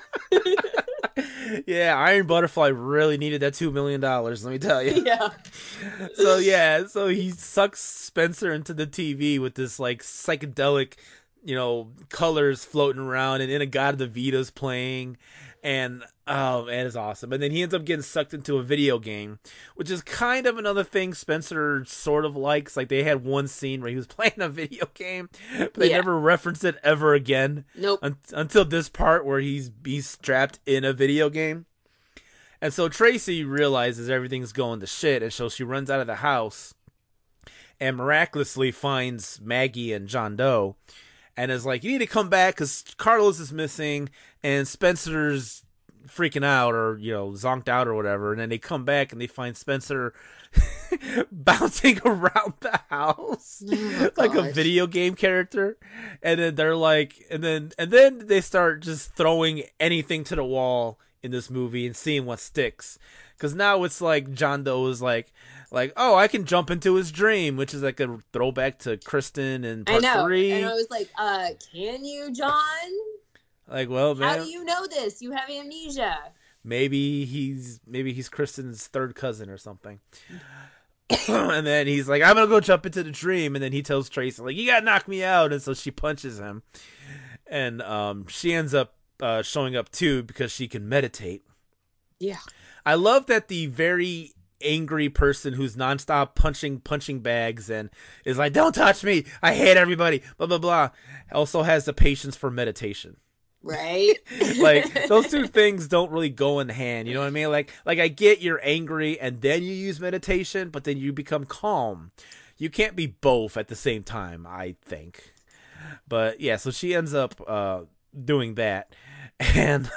Speaker 2: Yeah, Iron Butterfly really needed that two million dollars, let me tell you.
Speaker 3: Yeah.
Speaker 2: So, yeah, so he sucks Spencer into the T V with this, like, psychedelic, you know, colors floating around, and In-A-Gadda-Da-Vida's playing, and, oh, man, it's awesome. And then he ends up getting sucked into a video game, which is kind of another thing Spencer sort of likes. Like, they had one scene where he was playing a video game, but they yeah. never referenced it ever again.
Speaker 3: Nope.
Speaker 2: Un- until this part where he's he's trapped in a video game. And so Tracy realizes everything's going to shit, and so she runs out of the house and miraculously finds Maggie and John Doe and is like, you need to come back because Carlos is missing and Spencer's freaking out or, you know, zonked out or whatever. And then they come back and they find Spencer bouncing around the house oh like a video game character. And then they're like, and then, and then they start just throwing anything to the wall in this movie and seeing what sticks. Because now it's like John Doe is like, like, oh, I can jump into his dream, which is like a throwback to Kristen in part
Speaker 3: I know.
Speaker 2: three.
Speaker 3: And I was like, uh, can you, John?
Speaker 2: Like, well, man,
Speaker 3: how do you know this? You have amnesia.
Speaker 2: Maybe he's maybe he's Kristen's third cousin or something. And then he's like, I'm gonna go jump into the dream, and then he tells Tracy, like, you gotta knock me out, and so she punches him, and um, she ends up uh, showing up too because she can meditate.
Speaker 3: Yeah,
Speaker 2: I love that the very angry person who's nonstop punching punching bags and is like, don't touch me, I hate everybody, blah blah blah, also has the patience for meditation.
Speaker 3: Right.
Speaker 2: Like, those two things don't really go in hand, you know what I mean? Like, like I get you're angry and then you use meditation, but then you become calm. You can't be both at the same time, I think. But yeah, so she ends up uh, doing that, and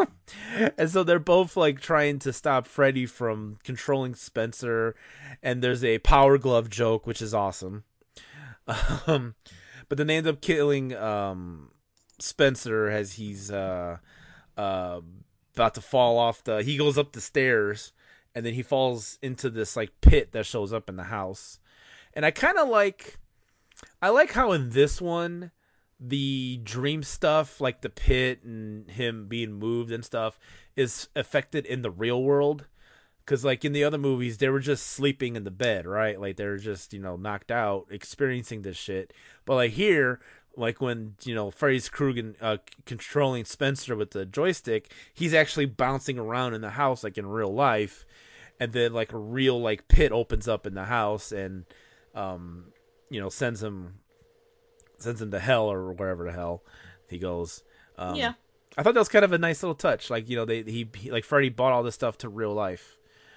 Speaker 2: and so they're both like trying to stop Freddy from controlling Spencer, and there's a power glove joke, which is awesome. Um, but then they end up killing um, Spencer as he's uh, uh, about to fall off the. He goes up the stairs, and then he falls into this like pit that shows up in the house. And I kind of like, I like how in this one, the dream stuff, like the pit and him being moved and stuff, is affected in the real world. Because, like, in the other movies, they were just sleeping in the bed, right? Like, they were just, you know, knocked out, experiencing this shit. But, like, here, like, when, you know, Freddy's Krueger uh, controlling Spencer with the joystick, he's actually bouncing around in the house, like, in real life. And then, like, a real, like, pit opens up in the house and, um, you know, sends him sends him to hell or wherever the hell he goes. Um,
Speaker 3: yeah.
Speaker 2: I thought that was kind of a nice little touch. Like, you know, they he, he like Freddy bought all this stuff to real life.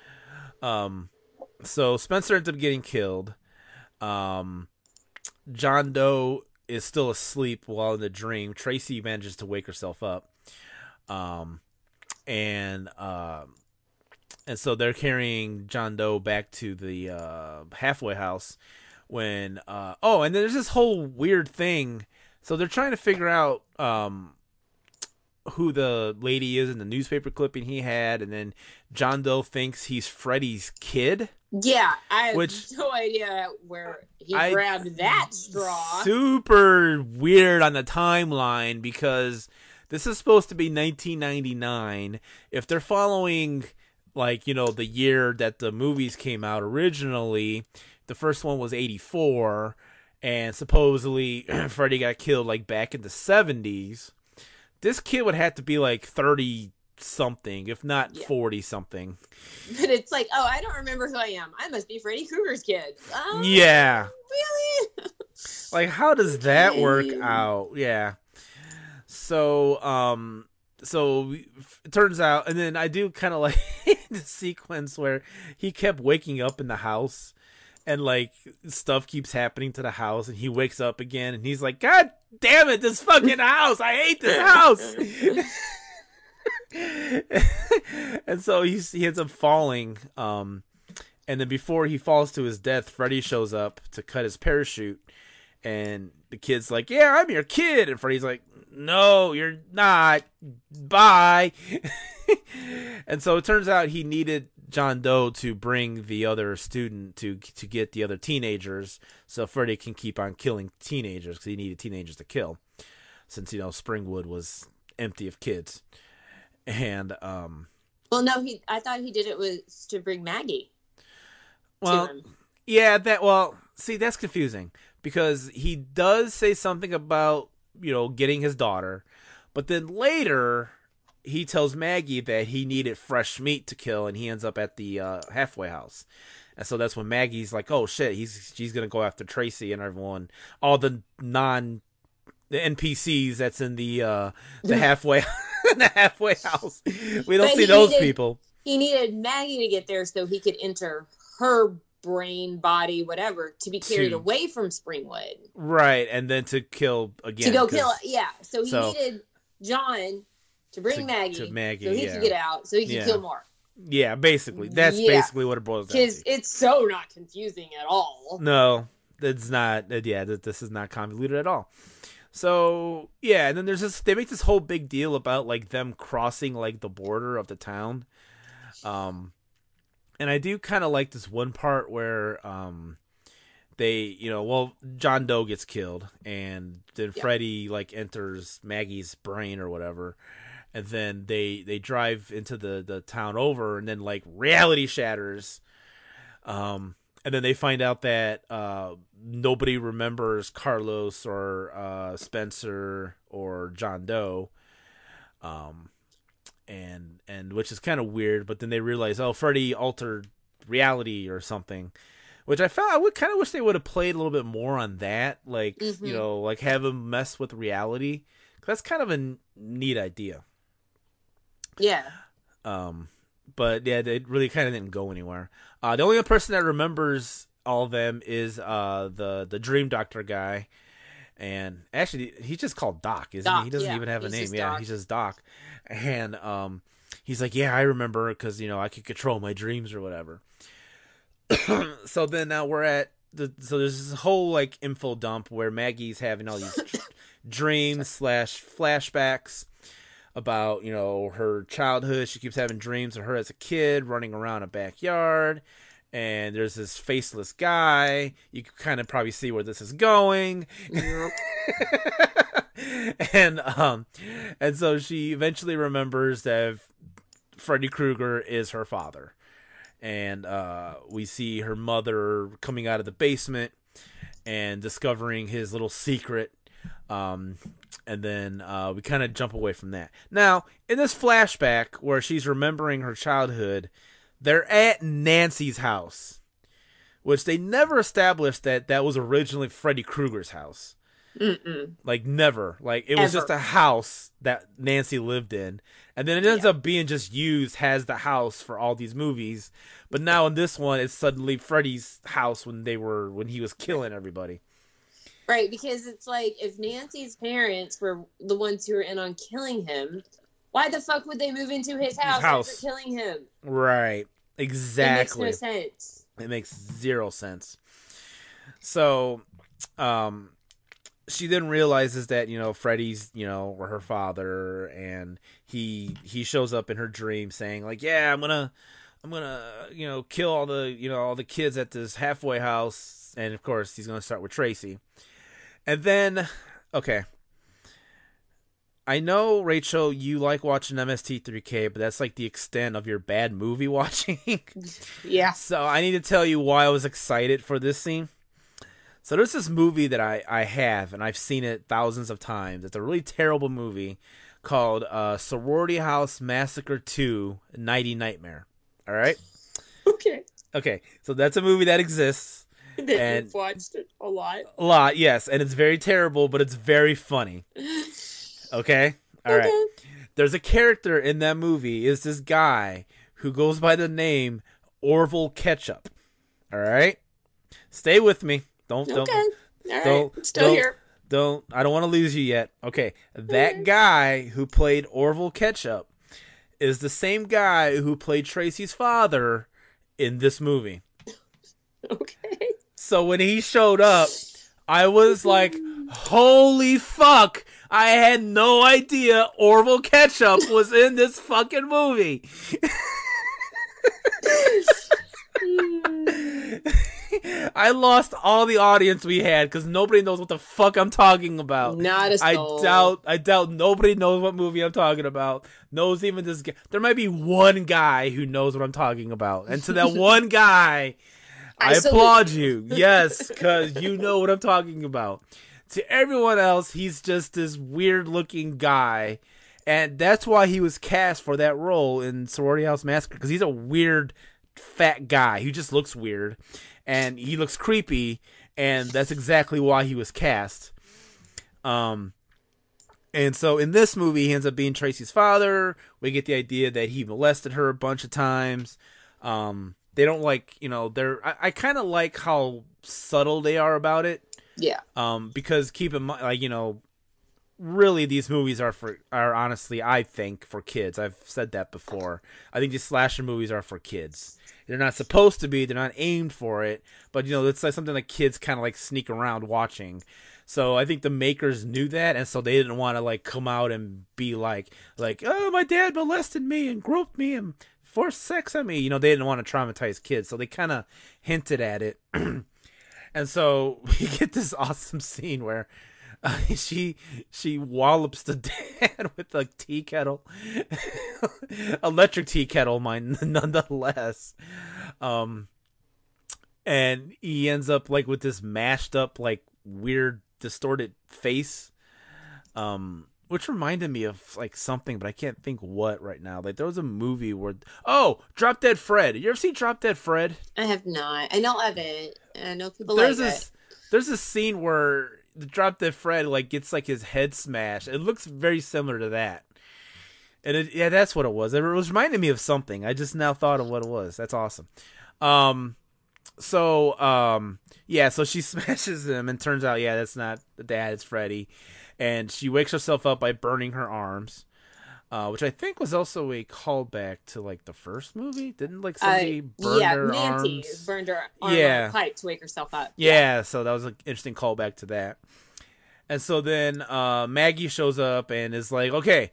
Speaker 2: Um, so Spencer ends up getting killed. Um, John Doe is still asleep while in the dream. Tracy manages to wake herself up. Um, and uh, and so they're carrying John Doe back to the uh, halfway house. When uh, oh, and there's this whole weird thing. So they're trying to figure out um, who the lady is in the newspaper clipping he had, and then John Doe thinks he's Freddy's kid.
Speaker 3: Yeah, I have
Speaker 2: which
Speaker 3: no idea where he
Speaker 2: I,
Speaker 3: grabbed that straw.
Speaker 2: Super weird on the timeline because this is supposed to be nineteen ninety-nine. If they're following, like, you know, the year that the movies came out originally, the first one was eighty-four, and supposedly Freddy got killed like back in the seventies. This kid would have to be like thirty something, if not yeah. forty something.
Speaker 3: But it's like, oh, I don't remember who I am. I must be Freddy Krueger's kid. Um,
Speaker 2: yeah.
Speaker 3: Really?
Speaker 2: Like, how does that work out? Yeah. So, um, so it turns out, and then I do kind of like the sequence where he kept waking up in the house. And, like, stuff keeps happening to the house, and he wakes up again, and he's like, God damn it, this fucking house! I hate this house! And so he's, he ends up falling, um, and then before he falls to his death, Freddy shows up to cut his parachute, and the kid's like, yeah, I'm your kid! And Freddy's like, no, you're not. Bye! And so it turns out he needed John Doe to bring the other student to to get the other teenagers, so Freddy can keep on killing teenagers because he needed teenagers to kill, since, you know, Springwood was empty of kids. And um,
Speaker 3: well, no, he. I thought he did it was to bring Maggie.
Speaker 2: Well,
Speaker 3: to him.
Speaker 2: yeah, that. Well, see, that's confusing because he does say something about, you know, getting his daughter, but then later he tells Maggie that he needed fresh meat to kill, and he ends up at the uh, halfway house. And so that's when Maggie's like, oh shit, he's she's gonna go after Tracy and everyone, all the non the N P Cs that's in the uh, the halfway the halfway house. We don't
Speaker 3: But
Speaker 2: see those
Speaker 3: needed,
Speaker 2: people.
Speaker 3: He needed Maggie to get there so he could enter her brain, body, whatever, to be carried
Speaker 2: To-
Speaker 3: away from Springwood.
Speaker 2: Right, and then to kill again.
Speaker 3: To go
Speaker 2: 'cause-
Speaker 3: kill, yeah. So he
Speaker 2: so-
Speaker 3: needed John to bring
Speaker 2: To-
Speaker 3: Maggie,
Speaker 2: to Maggie,
Speaker 3: so he
Speaker 2: yeah.
Speaker 3: could get out, so he could
Speaker 2: Yeah.
Speaker 3: kill more.
Speaker 2: Yeah, basically. That's
Speaker 3: Yeah.
Speaker 2: basically what it boils down
Speaker 3: Because
Speaker 2: to.
Speaker 3: it's so not confusing at all.
Speaker 2: No, it's not. Yeah, this is not convoluted at all. So, yeah, and then there's this, they make this whole big deal about, like, them crossing, like, the border of the town. Um, and I do kind of like this one part where, um, they, you know, well, John Doe gets killed, and then
Speaker 3: Yeah.
Speaker 2: Freddy, like, enters Maggie's brain or whatever. And then they, they drive into the, the town over, and then, like, reality shatters. Um, and then they find out that uh, nobody remembers Carlos or uh, Spencer or John Doe. Um, and and which is kind of weird, but then they realize, oh, Freddy altered reality or something. Which I felt, I would kind of wish they would have played a little bit more on that. Like,
Speaker 3: Mhm.
Speaker 2: you know, like have him mess with reality. 'Cause that's kind of a n- neat idea.
Speaker 3: Yeah.
Speaker 2: Um, but yeah, it really kind of didn't go anywhere. Uh, the only other person that remembers all of them is uh, the the Dream Doctor guy, And actually, he's just called Doc, isn't
Speaker 3: Doc,
Speaker 2: he? He doesn't
Speaker 3: yeah.
Speaker 2: even have a
Speaker 3: He's
Speaker 2: name.
Speaker 3: just
Speaker 2: Yeah,
Speaker 3: Doc.
Speaker 2: he's just Doc. And um, he's like, yeah, I remember because, you know, I could control my dreams or whatever. So then now we're at the so there's this whole like info dump where Maggie's having all these dreams slash flashbacks about, you know, her childhood. She keeps having dreams of her as a kid running around a backyard, and there's this faceless guy. You can kind of probably see where this is going.
Speaker 3: Yep.
Speaker 2: and um and so she eventually remembers that Freddy Krueger is her father. And uh, we see her mother coming out of the basement and discovering his little secret. Um, and then uh, we kind of jump away from that. Now, in this flashback where she's remembering her childhood, they're at Nancy's house, which they never established that that was originally Freddy Krueger's house.
Speaker 3: Mm-mm.
Speaker 2: Like, never. Like, it was
Speaker 3: Ever.
Speaker 2: just a house that Nancy lived in. And then it ends
Speaker 3: Yeah.
Speaker 2: up being just used as the house for all these movies. But now in this one, it's suddenly Freddy's house when they were when he was killing everybody.
Speaker 3: Right, because it's like, if Nancy's parents were the ones who were in on killing him, why the fuck would they move into his house,
Speaker 2: house.
Speaker 3: after killing him?
Speaker 2: Right. Exactly.
Speaker 3: It makes no sense.
Speaker 2: It makes zero sense. So, um... she then realizes that, you know, Freddy's, you know, her father, and he he shows up in her dream saying, like, yeah, I'm gonna I'm gonna, you know, kill all the, you know, all the kids at this halfway house. And of course he's gonna start with Tracy. And then, okay, I know, Rachel, you like watching M S T three K, but that's like the extent of your bad movie watching.
Speaker 3: Yeah.
Speaker 2: So I need to tell you why I was excited for this scene. So there's this movie that I, I have, and I've seen it thousands of times. It's a really terrible movie called uh, Sorority House Massacre two, Nighty Nightmare. All right?
Speaker 3: Okay.
Speaker 2: Okay, so that's a movie that exists.
Speaker 3: That
Speaker 2: And-
Speaker 3: you've watched it a lot.
Speaker 2: A lot, yes, and it's very terrible, but it's very funny. Okay? All right.
Speaker 3: Okay.
Speaker 2: There's a character in that movie, is this guy who goes by the name Orville Ketchup. All right? Stay with me. Don't don't
Speaker 3: Okay. All right.
Speaker 2: don't-
Speaker 3: Still
Speaker 2: don't-
Speaker 3: here.
Speaker 2: don't I don't want to lose you yet. Okay. That
Speaker 3: Okay.
Speaker 2: guy who played Orville Ketchup is the same guy who played Tracy's father in this movie.
Speaker 3: Okay.
Speaker 2: So when he showed up, I was like, holy fuck. I had no idea Orville Ketchup was in this fucking movie. I lost all the audience we had because nobody knows what the fuck I'm talking about.
Speaker 3: Not a
Speaker 2: I
Speaker 3: soul.
Speaker 2: doubt, I doubt nobody knows what movie I'm talking about. Knows even this guy. There might be one guy who knows what I'm talking about, and to that one guy, I,
Speaker 3: I salute
Speaker 2: applaud you. Yes, because you know what I'm talking about. To everyone else, he's just this weird-looking guy, and that's why he was cast for that role in Sorority House Massacre, because he's a weird, fat guy. He just looks weird, and he looks creepy, and that's exactly why he was cast. Um, and so in this movie, he ends up being Tracy's father. We get the idea that he molested her a bunch of times. Um, they don't like, you know, they're. I, I kind of like how subtle they are about it.
Speaker 3: Yeah.
Speaker 2: Um, because keep in mind, like, you know, really these movies are for are honestly, I think, for kids. I've said that before. I think these slasher movies are for kids. They're not supposed to be. They're not aimed for it. But, you know, it's like something that kids kind of like sneak around watching. So I think the makers knew that, and so they didn't want to like come out and be like, like, oh, my dad molested me and groped me and forced sex on me. You know, they didn't want to traumatize kids, so they kind of hinted at it. And so we get this awesome scene where uh, she she wallops the dad with a tea kettle, electric tea kettle, mind nonetheless. Um, and he ends up like with this mashed up, like weird, distorted face. Um, which reminded me of like something, but I can't think what right now. Like there was a movie where oh, Drop Dead Fred. You ever see Drop Dead Fred?
Speaker 3: I have not. I know of it. I know people
Speaker 2: There's
Speaker 3: like
Speaker 2: this
Speaker 3: it.
Speaker 2: there's this scene where the Drop Dead Fred like gets like his head smashed. It looks very similar to that. And it, yeah, that's what it was. It was reminding me of something. I just now thought of what it was. That's awesome. Um so um, yeah, so she smashes him, and turns out, yeah, that's not the dad; it's Freddy, and she wakes herself up by burning her arms. Uh, which I think was also a callback to like the first movie. Didn't like somebody
Speaker 3: uh,
Speaker 2: burn
Speaker 3: yeah,
Speaker 2: their
Speaker 3: Nancy
Speaker 2: arms?
Speaker 3: burned her arm
Speaker 2: Yeah.
Speaker 3: on a pipe to wake herself up.
Speaker 2: Yeah, yeah, so that was an interesting callback to that. And so then uh, Maggie shows up and is like, "Okay,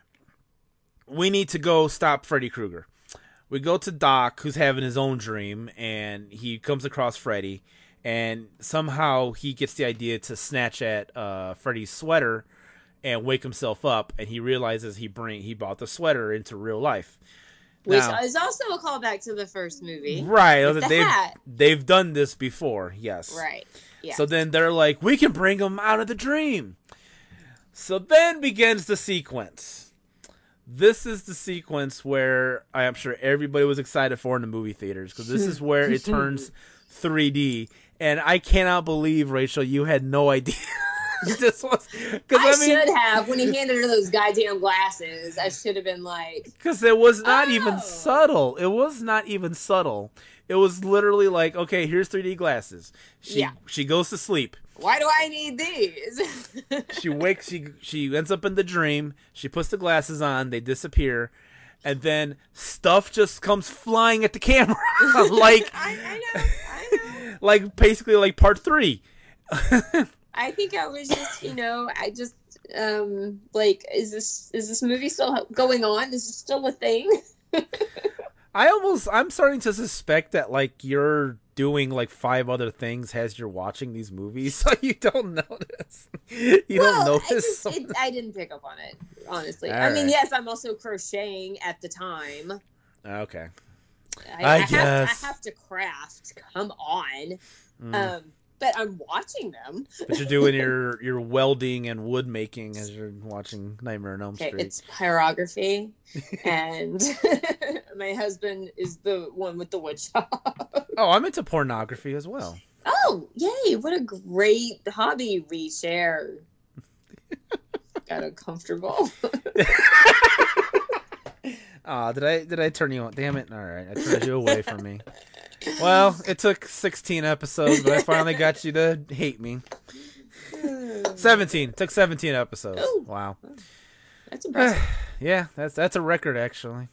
Speaker 2: we need to go stop Freddy Krueger." We go to Doc, who's having his own dream, and he comes across Freddy, and somehow he gets the idea to snatch at uh, Freddy's sweater and wake himself up, and he realizes he bring he brought the sweater into real life.
Speaker 3: Which
Speaker 2: Now,
Speaker 3: is also a callback to the first movie.
Speaker 2: right.
Speaker 3: With the
Speaker 2: they've,
Speaker 3: hat.
Speaker 2: they've done this before, yes.
Speaker 3: Right. Yeah.
Speaker 2: So then they're like, we can bring him out of the dream. So then begins the sequence. This is the sequence where I am sure everybody was excited for in the movie theaters, because this is where it turns three D. And I cannot believe, Rachel, you had no idea. This was, cause,
Speaker 3: I,
Speaker 2: I mean,
Speaker 3: should have when he handed her those goddamn glasses. I should have been like,
Speaker 2: because it was not
Speaker 3: oh.
Speaker 2: even subtle. It was not even subtle. It was literally like, okay, here's three D glasses. She
Speaker 3: Yeah.
Speaker 2: she goes to sleep.
Speaker 3: Why do I need these?
Speaker 2: She wakes. She she ends up in the dream. She puts the glasses on. They disappear, and then stuff just comes flying at the camera, like
Speaker 3: I, I know, I know.
Speaker 2: like basically like part three.
Speaker 3: I think I was just, you know, I just um like, is this is this movie still going on? Is this still a thing?
Speaker 2: I almost I'm starting to suspect that like you're doing like five other things as you're watching these movies, so you don't notice. You
Speaker 3: well,
Speaker 2: don't
Speaker 3: I,
Speaker 2: notice.
Speaker 3: just, it, I didn't pick up on it, honestly.
Speaker 2: All
Speaker 3: I mean,
Speaker 2: right.
Speaker 3: yes, I'm also crocheting at the time.
Speaker 2: Okay.
Speaker 3: I,
Speaker 2: I
Speaker 3: I have,
Speaker 2: guess.
Speaker 3: I have to craft. Come on.
Speaker 2: Mm.
Speaker 3: Um, but I'm watching them.
Speaker 2: But you're doing your, your welding and wood making as you're watching Nightmare on Elm
Speaker 3: Okay,
Speaker 2: Street.
Speaker 3: it's pyrography, and my husband is the one with the wood shop.
Speaker 2: Oh, I'm into pornography as well.
Speaker 3: Oh, yay! What a great hobby we share. Got uncomfortable.
Speaker 2: Aw, did I did I turn you on? Damn it! All right, I turned you away from me. Well, it took sixteen episodes, but I finally got you to hate me. seventeen. It took seventeen episodes.
Speaker 3: Ooh.
Speaker 2: Wow.
Speaker 3: That's impressive.
Speaker 2: Yeah, that's that's a record actually.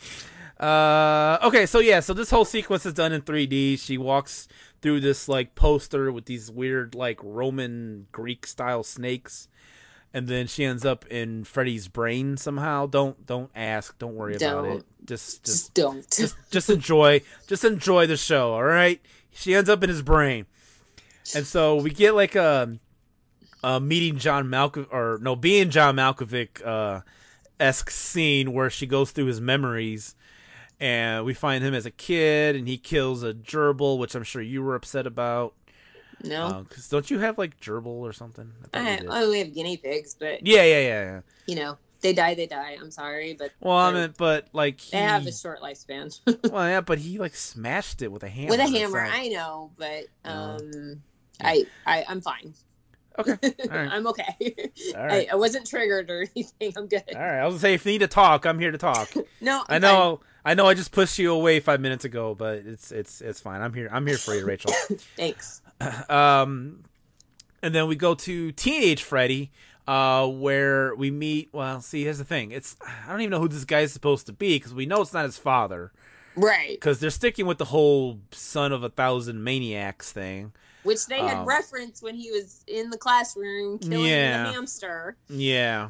Speaker 2: uh, okay, so yeah, so this whole sequence is done in three D. She walks through this like poster with these weird like Roman Greek style snakes, and then she ends up in Freddy's brain somehow. Don't don't ask. Don't worry
Speaker 3: Don't.
Speaker 2: about it. Just just
Speaker 3: Just don't.
Speaker 2: just just enjoy just enjoy the show. All right. She ends up in his brain, and so we get like a. Uh, meeting John Malkovich, or no, being John Malkovich uh, esque scene where she goes through his memories, and we find him as a kid, and he kills a gerbil, which I'm sure you were upset about.
Speaker 3: No,
Speaker 2: because uh, don't you have like gerbil or something? I,
Speaker 3: I, I only have guinea pigs, but
Speaker 2: yeah, yeah, yeah, yeah.
Speaker 3: you know, they die, they die. I'm sorry, but
Speaker 2: Well, I mean, but like he,
Speaker 3: they have a short lifespan.
Speaker 2: well, yeah, but he like smashed it with a hammer.
Speaker 3: With a
Speaker 2: It's
Speaker 3: hammer,
Speaker 2: like-
Speaker 3: I know, but um,
Speaker 2: Yeah.
Speaker 3: I, I, I'm fine.
Speaker 2: Okay, all right,
Speaker 3: I'm okay.
Speaker 2: all right.
Speaker 3: I, I wasn't triggered or anything. I'm good.
Speaker 2: All right. I was gonna say if you need to talk, I'm here to talk.
Speaker 3: No,
Speaker 2: I
Speaker 3: I'm
Speaker 2: know, I know. I just pushed you away five minutes ago, but it's it's it's fine. I'm here. I'm here for you, Rachel.
Speaker 3: fine. Thanks.
Speaker 2: Um, and then we go to Teenage Freddy, uh, where we meet. Well, see, here's the thing. It's I don't even know who this guy is supposed to be because we know it's not his father.
Speaker 3: Right.
Speaker 2: Because they're sticking with the whole son of a thousand maniacs thing.
Speaker 3: Which they had
Speaker 2: Um,
Speaker 3: referenced when he was in the classroom killing
Speaker 2: Yeah.
Speaker 3: the hamster.
Speaker 2: Yeah,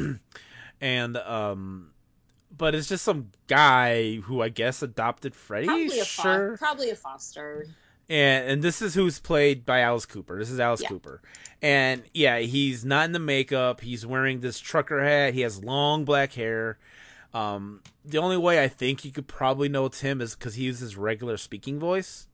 Speaker 2: and um, but it's just some guy who I guess adopted Freddy.
Speaker 3: Probably a
Speaker 2: sure.
Speaker 3: fo- probably a foster.
Speaker 2: And and this is who's played by Alice Cooper. This is Alice
Speaker 3: Yeah.
Speaker 2: Cooper. And yeah, he's not in the makeup. He's wearing this trucker hat. He has long black hair. Um, the only way I think you could probably know it's him is because he uses his regular speaking voice.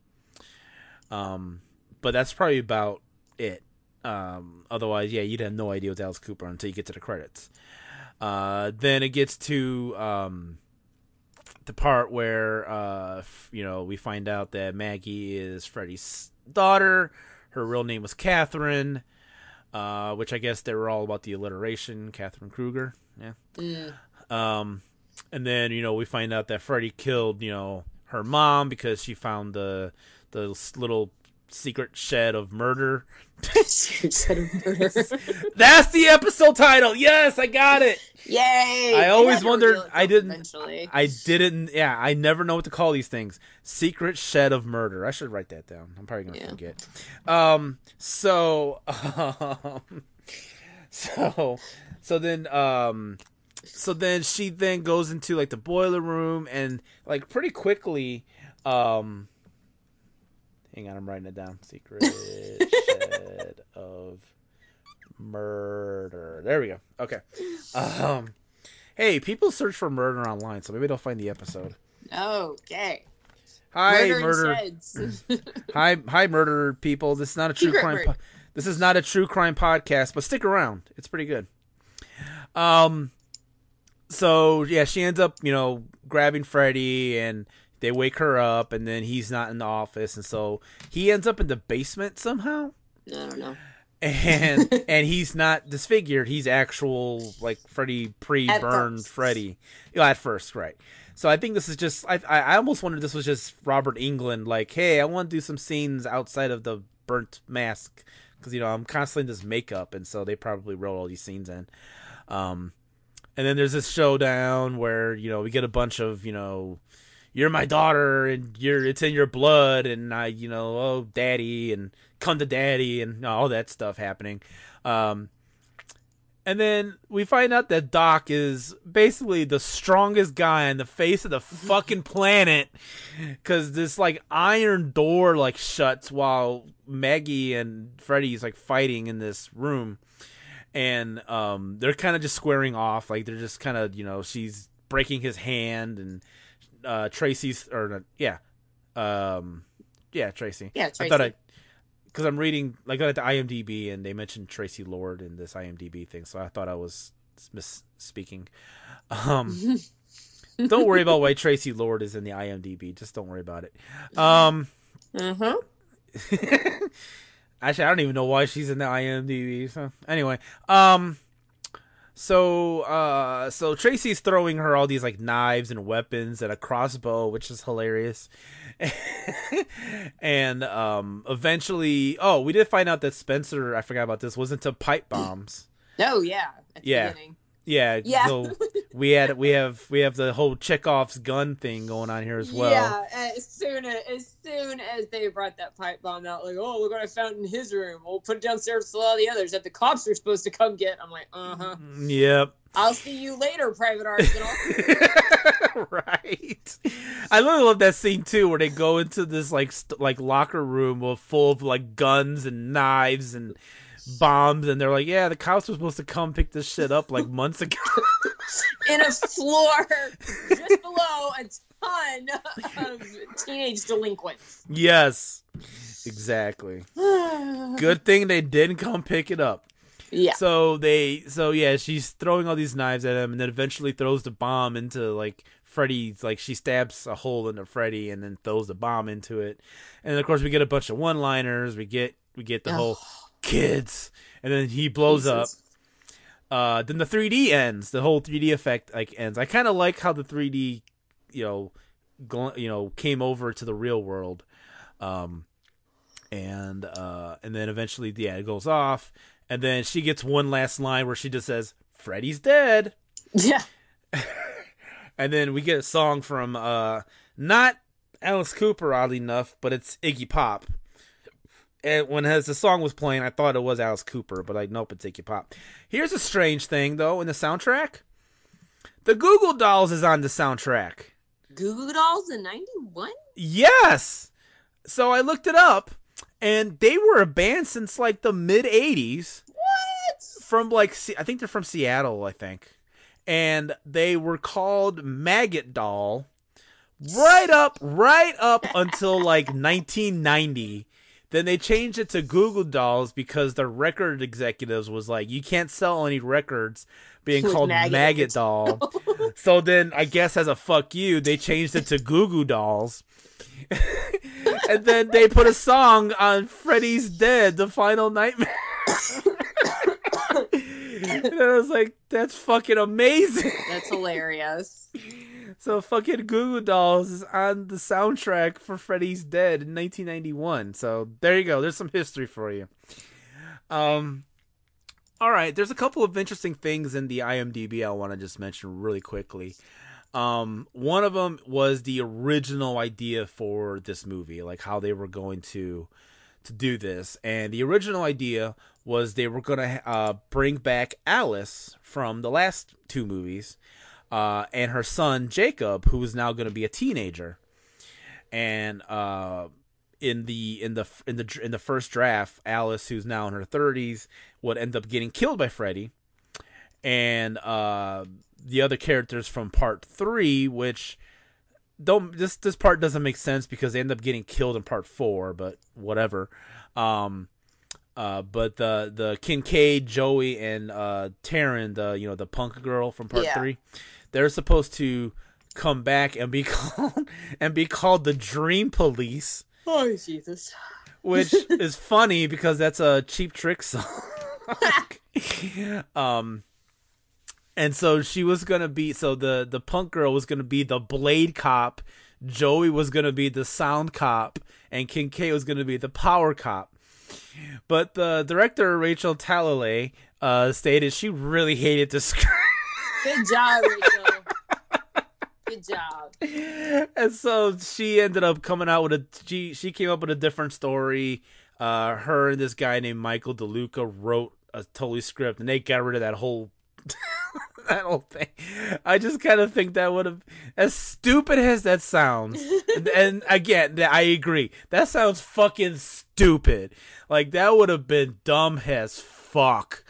Speaker 2: Um, but that's probably about it. Um, otherwise, yeah, you'd have no idea it's Alice Cooper until you get to the credits. Uh, then it gets to um, the part where uh, f- you know we find out that Maggie is Freddy's daughter. Her real name was Catherine, uh, which I guess they were all about the alliteration. Catherine Kruger, yeah.
Speaker 3: Mm.
Speaker 2: Um, and then you know we find out that Freddy killed you know her mom because she found the the little secret shed of murder.
Speaker 3: Secret shed of murder.
Speaker 2: That's the episode title. Yes, I got it.
Speaker 3: Yay!
Speaker 2: I always wondered. I didn't.
Speaker 3: Eventually.
Speaker 2: I didn't. Yeah, I never know what to call these things. Secret shed of murder. I should write that down. I'm probably gonna yeah. forget. Um. So. Um, so. So then. Um. So then she then goes into like the boiler room and like pretty quickly. Um. Hang on, I'm writing it down. Secret shed of murder. There we go. Okay. Um, hey, people search for murder online, so maybe they'll find the episode.
Speaker 3: Okay.
Speaker 2: Hi,
Speaker 3: murder.
Speaker 2: murder. hi, hi, murder people. This is not a true Secret crime. Po- this is not a true crime podcast, but stick around. It's pretty good. Um. So yeah, she ends up, you know, grabbing Freddy and. They wake her up, and then he's not in the office, and so he ends up in the basement somehow.
Speaker 3: I don't know.
Speaker 2: And and he's not disfigured; he's actual like Freddy pre-burned Freddy. You know, at first, right? So I think this is just. I I almost wondered this was just Robert Englund, like, hey, I want to do some scenes outside of the burnt mask because you know I'm constantly in this makeup, and so they probably wrote all these scenes in. Um, and then there's this showdown where you know we get a bunch of you know. You're my daughter, and you're it's in your blood, and I, you know, oh, daddy, and come to daddy, and all that stuff happening. Um, and then we find out that Doc is basically the strongest guy on the face of the fucking planet, because this, like, iron door, like, shuts while Maggie and Freddy's, like, fighting in this room. And um, they're kind of just squaring off. Like, they're just kind of, you know, she's breaking his hand, and... Uh, Tracy's or yeah, um, yeah, Tracy.
Speaker 3: Yeah, Tracy.
Speaker 2: I thought I, because I'm reading like at the IMDb and they mentioned Tracy Lord in this IMDb thing, so I thought I was misspeaking. Um, don't worry about why Tracy Lord is in the IMDb. Just don't worry about it. Um,
Speaker 3: uh-huh.
Speaker 2: Actually, I don't even know why she's in the IMDb. So anyway, um. So, uh, so Tracy's throwing her all these like knives and weapons and a crossbow, which is hilarious. And um, eventually, oh, we did find out that Spencer, I forgot about this, was into pipe bombs.
Speaker 3: Oh yeah, at the
Speaker 2: yeah,
Speaker 3: beginning.
Speaker 2: yeah,
Speaker 3: yeah.
Speaker 2: So we had we have we have the whole Chekhov's gun thing going on here as well.
Speaker 3: Yeah, as soon as as soon as they brought that pipe bomb out, like, oh, look what I found in his room. We'll put it downstairs to all the others that the cops are supposed to come get. I'm like, uh huh.
Speaker 2: Yep.
Speaker 3: I'll see you later, Private Arsenal.
Speaker 2: Right. I really love that scene too, where they go into this like st- like locker room full of like guns and knives and bombs, and they're like, yeah, the cops were supposed to come pick this shit up like months ago.
Speaker 3: In a floor just below a ton of teenage delinquents.
Speaker 2: Yes, exactly. Good thing they didn't come pick it up.
Speaker 3: Yeah.
Speaker 2: So they, so yeah, she's throwing all these knives at him, and then eventually throws the bomb into like Freddy's. Like she stabs a hole into Freddy, and then throws the bomb into it. And of course, we get a bunch of one-liners. We get we get the oh. whole kids, and then he blows Jesus. up. Uh, then the three D ends. The whole three D effect like ends. I kind of like how the three D, you know, gl- you know, came over to the real world. Um, and uh, and then eventually, yeah, it goes off. And then she gets one last line where she just says, Freddy's dead.
Speaker 3: Yeah.
Speaker 2: And then we get a song from, uh, not Alice Cooper, oddly enough, but it's Iggy Pop. And when as the song was playing, I thought it was Alice Cooper, but like, nope, it's Iggy Pop. Here's a strange thing, though, in the soundtrack. The Goo Goo Dolls is on the soundtrack.
Speaker 3: Goo Goo Dolls in ninety-one?
Speaker 2: Yes! So I looked it up. And they were a band since, like, the mid-eighties.
Speaker 3: What?
Speaker 2: From, like, I think they're from Seattle, I think. And they were called Maggot Doll right up, right up until, like, nineteen ninety. Then they changed it to Goo Goo Dolls because the record executives was like, you can't sell any records being called Maggot, Maggot Doll. So then, I guess as a fuck you, they changed it to Goo Goo Dolls. And then they put a song on Freddy's Dead, The Final Nightmare. And I was like, that's fucking amazing.
Speaker 3: That's hilarious.
Speaker 2: So fucking Goo Goo Dolls is on the soundtrack for Freddy's Dead in nineteen ninety-one. So there you go. There's some history for you. Um, all right. There's a couple of interesting things in the IMDb I want to just mention really quickly. Um, one of them was the original idea for this movie, like how they were going to to do this. And the original idea was they were going to uh, bring back Alice from the last two movies. Uh, and her son Jacob, who is now going to be a teenager, and uh, in the in the in the in the first draft, Alice, who's now in her thirties, would end up getting killed by Freddy, and uh, the other characters from part three, which don't this this part doesn't make sense because they end up getting killed in part four, but whatever. Um, uh, but the the Kincaid, Joey, and uh, Taryn, the you know the punk girl from part yeah. three. They're supposed to come back and be called and be called the Dream Police.
Speaker 3: Oh Jesus!
Speaker 2: Which is funny because that's a Cheap Trick song. um, and so she was gonna be so the the punk girl was gonna be the Blade Cop, Joey was gonna be the Sound Cop, and Kincaid was gonna be the Power Cop. But the director Rachel Talalay uh, stated she really hated the script.
Speaker 3: Good job, Rachel. Good job.
Speaker 2: And so she ended up coming out with a she she came up with a different story. Uh, her and this guy named Michael DeLuca wrote a totally script, and they got rid of that whole that whole thing. I just kind of think that would have, as stupid as that sounds, and, and again, I agree, that sounds fucking stupid. Like that would have been dumb as fuck.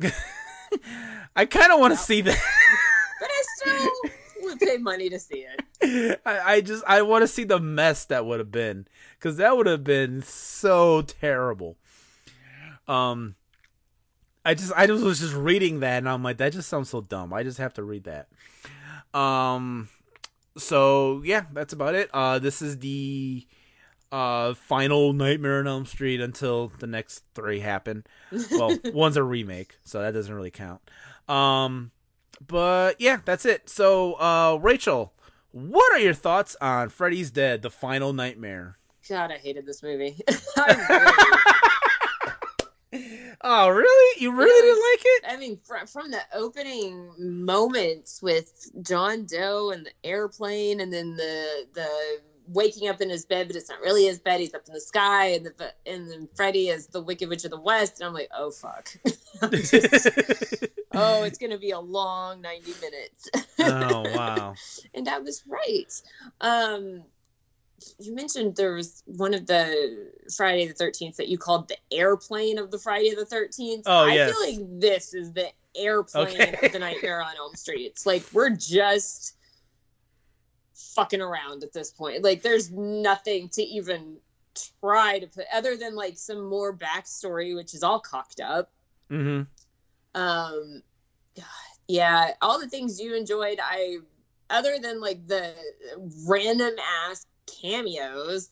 Speaker 2: I kind of want to see that.
Speaker 3: But I still would pay money to see
Speaker 2: it. I, I just, I want to see the mess that would have been. Because that would have been so terrible. Um, I just, I just was just reading that and I'm like, that just sounds so dumb. I just have to read that. Um, so yeah, that's about it. Uh, this is the uh final Nightmare on Elm Street until the next three happen. Well, one's a remake, so that doesn't really count. Um, but yeah, that's it. So, uh, Rachel, what are your thoughts on Freddy's Dead: The Final Nightmare?
Speaker 3: God, I hated this movie. I
Speaker 2: really... Oh, really? You really didn't like it?
Speaker 3: I mean, fr- from the opening moments with John Doe and the airplane, and then the the waking up in his bed, but it's not really his bed. He's up in the sky, and the and then Freddy is the Wicked Witch of the West, and I'm like, oh fuck. Just, oh, it's gonna be a long ninety minutes.
Speaker 2: Oh wow!
Speaker 3: And I was right. Um, you mentioned there was one of the Friday the thirteenth that you called the airplane of the Friday the thirteenth.
Speaker 2: Oh
Speaker 3: I
Speaker 2: yes.
Speaker 3: feel like this is the airplane
Speaker 2: okay.
Speaker 3: of the Nightmare on Elm Street. It's like we're just fucking around at this point. Like there's nothing to even try to put other than like some more backstory, which is all cocked up.
Speaker 2: Mm-hmm.
Speaker 3: Um, God, yeah, all the things you enjoyed, I other than like the random ass cameos.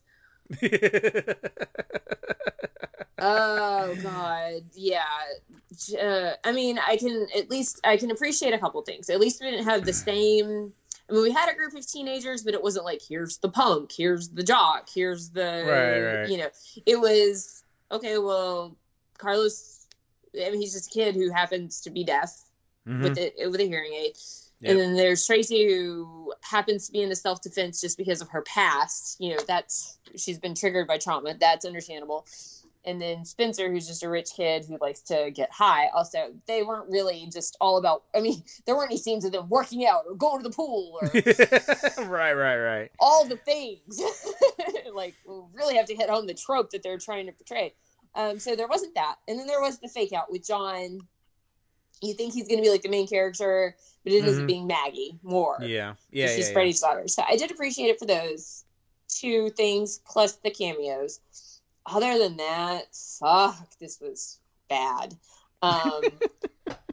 Speaker 3: Oh God, yeah. Uh, I mean, I can at least I can appreciate a couple things. At least we didn't have the same. I mean, we had a group of teenagers, but it wasn't like, here's the punk, here's the jock, here's the,
Speaker 2: right, right.
Speaker 3: you know, it was, okay, well, Carlos, I mean, he's just a kid who happens to be deaf mm-hmm. with it with a hearing aid. Yep. And then there's Tracy, who happens to be into self-defense just because of her past. You know, that's, she's been triggered by trauma. That's understandable. And then Spencer, who's just a rich kid who likes to get high. Also, they weren't really just all about, I mean, there weren't any scenes of them working out or going to the pool or
Speaker 2: right, right, right.
Speaker 3: all the things. Like, we really have to hit home the trope that they're trying to portray. Um, so there wasn't that. And then there was the fake out with John. You think he's going to be like the main character, but it mm-hmm. ends up being Maggie more.
Speaker 2: Yeah, yeah,
Speaker 3: She's
Speaker 2: yeah,
Speaker 3: Freddy's
Speaker 2: yeah.
Speaker 3: daughter. So I did appreciate it for those two things, plus the cameos. Other than that, fuck, this was bad. Um,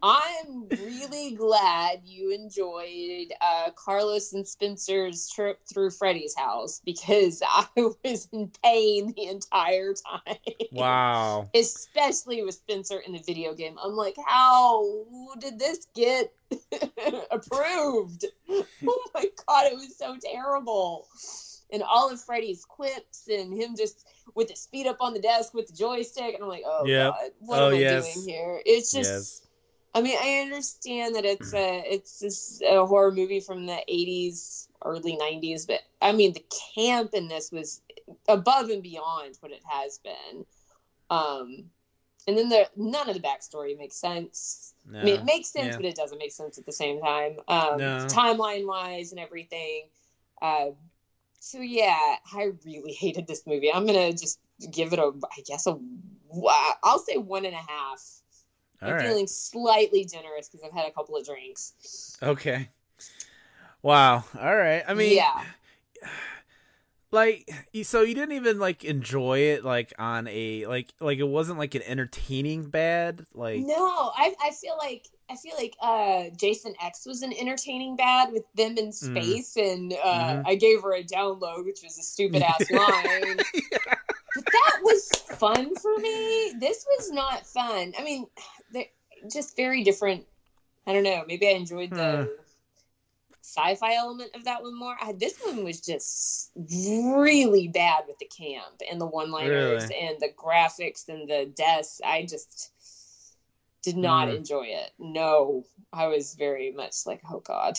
Speaker 3: I'm really glad you enjoyed uh, Carlos and Spencer's trip through Freddy's house because I was in pain the entire time.
Speaker 2: Wow.
Speaker 3: Especially with Spencer in the video game. I'm like, how did this get approved? Oh my God, it was so terrible. And all of Freddy's clips and him just with his feet up on the desk with the joystick. And I'm like, oh yep. God, what
Speaker 2: oh,
Speaker 3: am I
Speaker 2: yes.
Speaker 3: doing here? It's just... Yes. I mean, I understand that it's a it's just a horror movie from the eighties, early nineties, but I mean, the camp in this was above and beyond what it has been. Um, and then the none of the backstory makes sense. No. I mean, it makes sense, yeah. but it doesn't make sense at the same time. Um, no. Timeline wise and everything. Uh, so yeah, I really hated this movie. I'm gonna just give it a, I guess a, I'll say one and a half. All I'm right. feeling slightly generous because I've had a couple of drinks.
Speaker 2: Okay. Wow. All right. I mean,
Speaker 3: yeah.
Speaker 2: Like, so you didn't even like enjoy it, like on a like like it wasn't like an entertaining bad. Like,
Speaker 3: no, I I feel like I feel like uh, Jason X was an entertaining bad with them in space, mm. and uh, mm-hmm. I gave her a download, which was a stupid ass line. Yeah. But that was fun for me. This was not fun. I mean, they're just very different. I don't know. Maybe I enjoyed the hmm. sci-fi element of that one more. I, this one was just really bad with the camp and the one-liners really? and the graphics and the deaths. I just did not hmm. enjoy it. No, I was very much like, oh God.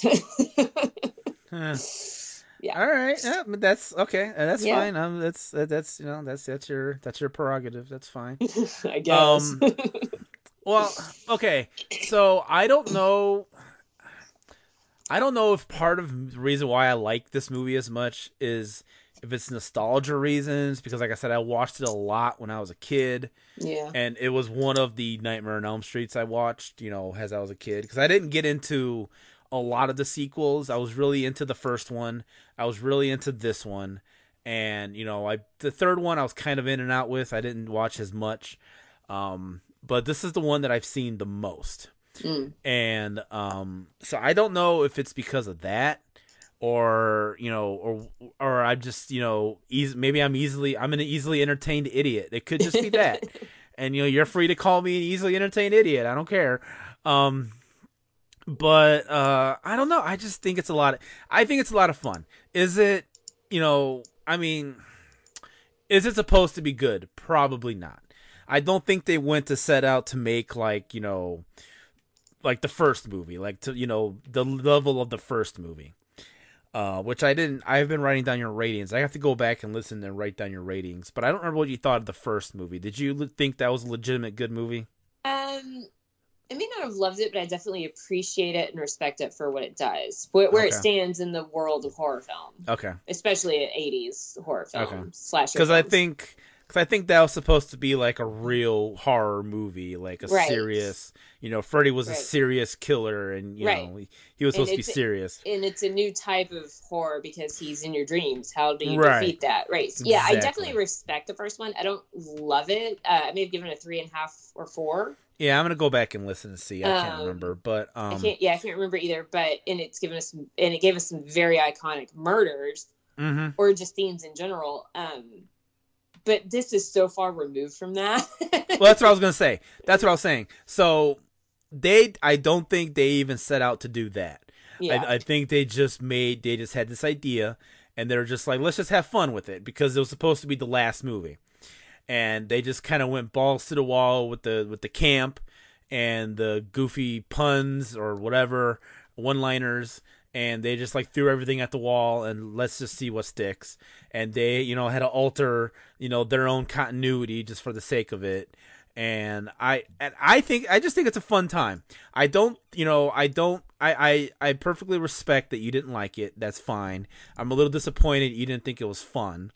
Speaker 2: huh. Yeah. All right. Yeah, but that's okay. That's yeah. fine. Um, that's that's you know that's that's your that's your prerogative. That's fine.
Speaker 3: I guess.
Speaker 2: Um, well, okay. So I don't know. I don't know if part of the reason why I like this movie as much is if it's nostalgia reasons, because like I said, I watched it a lot when I was a kid.
Speaker 3: Yeah.
Speaker 2: And it was one of the Nightmare on Elm Streets I watched, you know, as I was a kid, because I didn't get into a lot of the sequels. I was really into the first one. I was really into this one. And, you know, I the third one I was kind of in and out with. I didn't watch as much. Um, but this is the one that I've seen the most.
Speaker 3: Mm.
Speaker 2: And um, so I don't know if it's because of that or, you know, or or I'm just, you know, easy, maybe I'm easily, I'm an easily entertained idiot. It could just be that. And, you know, you're free to call me an easily entertained idiot. I don't care. Um, But uh, I don't know. I just think it's a lot. Of, I think it's a lot of fun. Is it? You know, I mean, is it supposed to be good? Probably not. I don't think they went to set out to make like you know, like the first movie, like to you know the level of the first movie. Uh, which I didn't. I've been writing down your ratings. I have to go back and listen and write down your ratings. But I don't remember what you thought of the first movie. Did you think that was a legitimate good movie?
Speaker 3: Um. I may not have loved it, but I definitely appreciate it and respect it for what it does, where, where okay. it stands in the world of horror film.
Speaker 2: Okay.
Speaker 3: Especially eighties horror film okay. slash.
Speaker 2: Because I think, because I think that was supposed to be like a real horror movie, like a right. serious. You know, Freddy was right. a serious killer, and you right. know he, he was supposed to be serious.
Speaker 3: And it's a new type of horror because he's in your dreams. How do you right. defeat that? Right. So, yeah, exactly. I definitely respect the first one. I don't love it. Uh, I may have given it a three and a half or four.
Speaker 2: Yeah, I'm gonna go back and listen and see. I can't um, remember, but um,
Speaker 3: I can't. Yeah, I can't remember either. But and it's given us, some, and it gave us some very iconic murders,
Speaker 2: mm-hmm.
Speaker 3: or just themes in general. Um, but this is so far removed from that.
Speaker 2: Well, that's what I was gonna say. That's what I was saying. So they, I don't think they even set out to do that.
Speaker 3: Yeah.
Speaker 2: I, I think they just made, they just had this idea, and they're just like, let's just have fun with it because it was supposed to be the last movie. And they just kind of went balls to the wall with the with the camp and the goofy puns or whatever, one-liners, and they just like threw everything at the wall and let's just see what sticks. And they, you know, had to alter, you know, their own continuity just for the sake of it. And I and I think I just think it's a fun time. I don't, you know, I don't I, I, I perfectly respect that you didn't like it. That's fine. I'm a little disappointed you didn't think it was fun.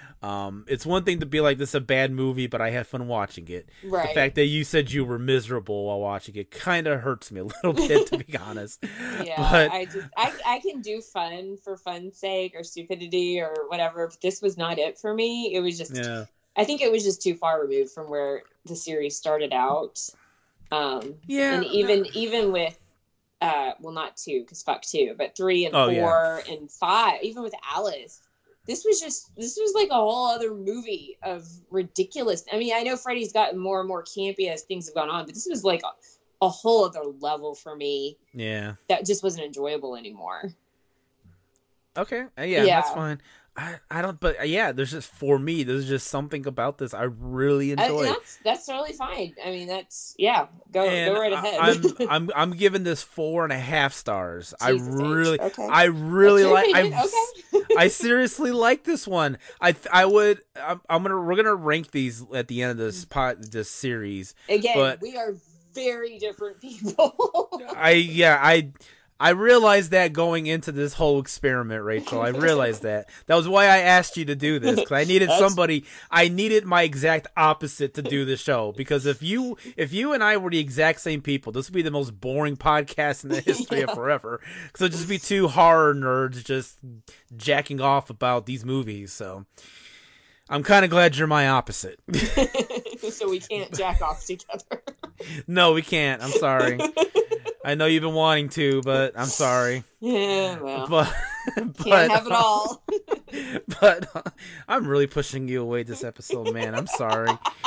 Speaker 2: Um, it's one thing to be like, this is a bad movie, but I had fun watching it.
Speaker 3: Right.
Speaker 2: The fact that you said you were miserable while watching it kind of hurts me a little bit, to be honest.
Speaker 3: Yeah,
Speaker 2: but...
Speaker 3: I just I I can do fun for fun's sake or stupidity or whatever, but this was not it for me. It was just,
Speaker 2: yeah.
Speaker 3: I think it was just too far removed from where the series started out. Um,
Speaker 2: yeah,
Speaker 3: and even
Speaker 2: no.
Speaker 3: even with uh, well, not two because fuck two, but three and
Speaker 2: Oh,
Speaker 3: four
Speaker 2: yeah.
Speaker 3: and five, even with Alice, this was just this was like a whole other movie of ridiculous. I mean, I know Freddy's gotten more and more campy as things have gone on, but this was like a, a whole other level for me.
Speaker 2: Yeah.
Speaker 3: That just wasn't enjoyable anymore.
Speaker 2: Okay. Uh, yeah,
Speaker 3: Yeah.
Speaker 2: that's fine. I, I don't, but uh, yeah, there's just, for me, there's just something about this I really
Speaker 3: Uh,
Speaker 2: enjoyed.
Speaker 3: that's that's totally fine. I mean, that's yeah. Go
Speaker 2: And
Speaker 3: go right
Speaker 2: I,
Speaker 3: ahead.
Speaker 2: I'm I'm I'm giving this four and a half stars. I
Speaker 3: Jesus H.
Speaker 2: really,
Speaker 3: Okay.
Speaker 2: I really
Speaker 3: That's your
Speaker 2: like. I
Speaker 3: opinion. Okay.
Speaker 2: I seriously like this one. I I would. I'm, I'm gonna we're gonna rank these at the end of this pot this series.
Speaker 3: Again,
Speaker 2: but
Speaker 3: we are very different people.
Speaker 2: I yeah I. I realized that going into this whole experiment, Rachel. I realized that. That was why I asked you to do this, because I needed somebody. I needed my exact opposite to do the show. Because if you, if you and I were the exact same people, this would be the most boring podcast in the history yeah. of forever. Because it'd just be two horror nerds just jacking off about these movies. So I'm kind of glad you're my opposite.
Speaker 3: So we can't jack off together.
Speaker 2: No, we can't. I'm sorry. I know you've been wanting to, but I'm sorry.
Speaker 3: Yeah, well,
Speaker 2: but,
Speaker 3: can't
Speaker 2: but,
Speaker 3: have it all.
Speaker 2: But uh, I'm really pushing you away this episode, man. I'm sorry.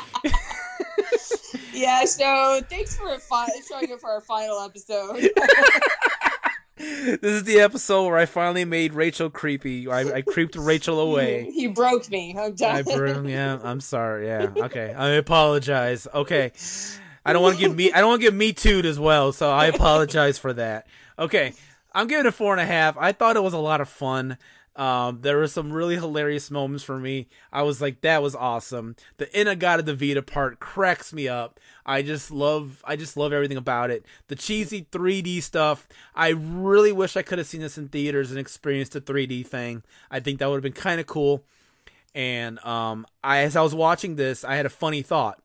Speaker 3: Yeah, so thanks for fi- showing up for our final episode.
Speaker 2: This is the episode where I finally made Rachel creepy. I, I creeped Rachel away.
Speaker 3: You broke me. I'm done.
Speaker 2: I bro- yeah, I'm sorry. Yeah, okay. I apologize. Okay. I don't want to give me. I don't want to give me too'd as well, so I apologize for that. Okay, I'm giving it four and a half. I thought it was a lot of fun. Um, there were some really hilarious moments for me. I was like, that was awesome. The In-A-Gadda-Da-Vida part cracks me up. I just love. I just love everything about it. The cheesy three D stuff. I really wish I could have seen this in theaters and experienced the three D thing. I think that would have been kind of cool. And um, I, as I was watching this, I had a funny thought.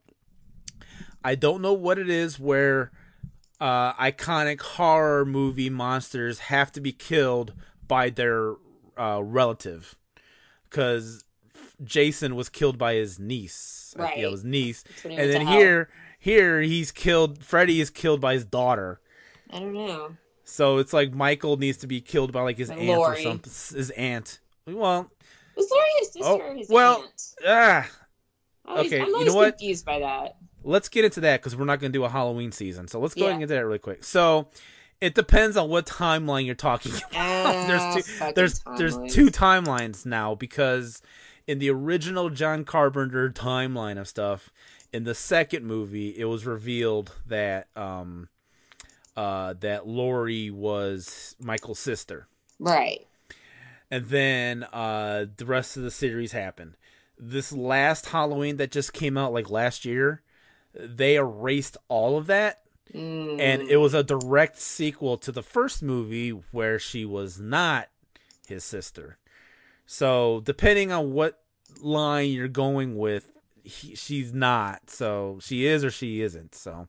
Speaker 2: I don't know what it is where uh, iconic horror movie monsters have to be killed by their uh, relative. Because Jason was killed by his niece.
Speaker 3: Right.
Speaker 2: Yeah, his niece. And then here, here he's killed, Freddy is killed by his daughter.
Speaker 3: I don't know.
Speaker 2: So it's like Michael needs to be killed by like his
Speaker 3: like
Speaker 2: aunt
Speaker 3: Laurie.
Speaker 2: or something. His aunt. Well.
Speaker 3: Was Laurie his sister
Speaker 2: oh,
Speaker 3: or his
Speaker 2: well,
Speaker 3: aunt?
Speaker 2: Ah.
Speaker 3: Always,
Speaker 2: Okay,
Speaker 3: I'm
Speaker 2: you
Speaker 3: always
Speaker 2: know what?
Speaker 3: confused by that.
Speaker 2: Let's get into that because we're not going to do a Halloween season. So let's go
Speaker 3: yeah.
Speaker 2: ahead and get to that really quick. So it depends on what timeline you're talking about.
Speaker 3: Uh,
Speaker 2: there's two, there's
Speaker 3: timelines.
Speaker 2: there's two timelines now, because in the original John Carpenter timeline of stuff, in the second movie, it was revealed that um uh that Laurie was Michael's sister.
Speaker 3: Right.
Speaker 2: And then uh the rest of the series happened. This last Halloween that just came out like last year, they erased all of that.
Speaker 3: Mm.
Speaker 2: And it was a direct sequel to the first movie where she was not his sister. So depending on what line you're going with, he, she's not. So she is or she isn't. So,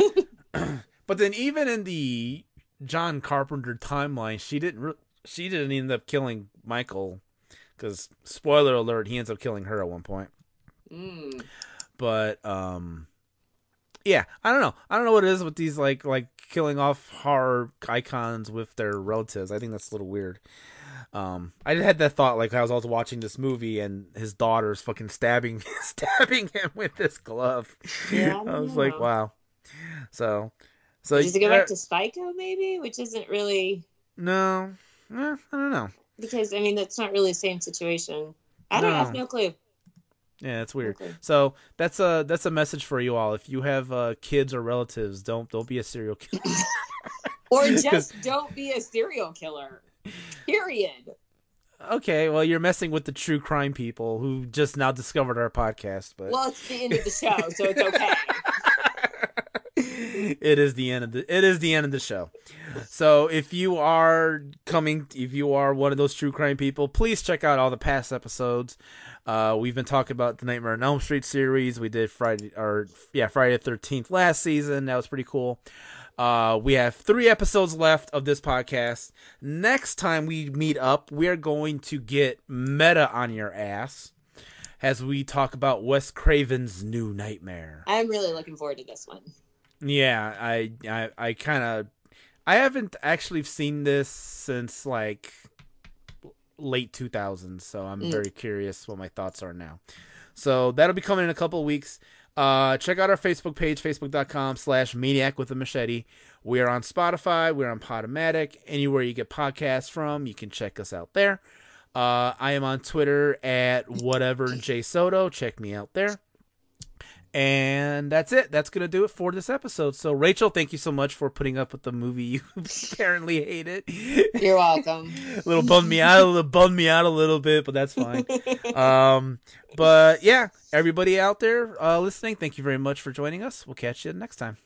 Speaker 2: but then even in the John Carpenter timeline, she didn't. Re- she didn't end up killing Michael. Because, spoiler alert, he ends up killing her at one point.
Speaker 3: Mm.
Speaker 2: But, um, yeah, I don't know. I don't know what it is with these, like, like killing off horror icons with their relatives. I think that's a little weird. Um, I had that thought, like, I was also watching this movie and his daughter's fucking stabbing, stabbing him with this glove.
Speaker 3: Yeah,
Speaker 2: I, I was
Speaker 3: know.
Speaker 2: like, wow. So, so.
Speaker 3: Does it go
Speaker 2: uh,
Speaker 3: back to Psycho, maybe? Which isn't really...
Speaker 2: No. Eh, I don't know.
Speaker 3: Because, I mean, that's not really the same situation. I don't
Speaker 2: No.
Speaker 3: have no clue.
Speaker 2: Yeah, it's weird.
Speaker 3: Okay.
Speaker 2: So that's a that's a message for you all. If you have uh, kids or relatives, don't don't be a serial killer.
Speaker 3: Or just don't be a serial killer. Period.
Speaker 2: Okay, well, you're messing with the true crime people who just now discovered our podcast. But
Speaker 3: well, it's the end of the show, so it's okay.
Speaker 2: It is the end of the it is the end of the show. So if you are coming, if you are one of those true crime people, please check out all the past episodes. Uh, we've been talking about the Nightmare on Elm Street series. We did Friday, or yeah, Friday the thirteenth last season. That was pretty cool. Uh, we have three episodes left of this podcast. Next time we meet up, we're going to get meta on your ass as we talk about Wes Craven's New Nightmare.
Speaker 3: I'm really looking forward to this one.
Speaker 2: Yeah, I I, I kind of I haven't actually seen this since like late two thousands, so I'm mm. very curious what my thoughts are now. So that'll be coming in a couple of weeks. Uh, check out our Facebook page, facebook.com slash maniac with a machete. We are on Spotify. We're on Podomatic. Anywhere you get podcasts from, you can check us out there. Uh, I am on Twitter at whatever J Soto. Check me out there. And that's it. That's going to do it for this episode. So, Rachel, thank you so much for putting up with the movie you apparently hated.
Speaker 3: You're welcome.
Speaker 2: a little bummed me out, a little bummed me out a little bit, but that's fine. um, but yeah, everybody out there uh, listening, thank you very much for joining us. We'll catch you next time.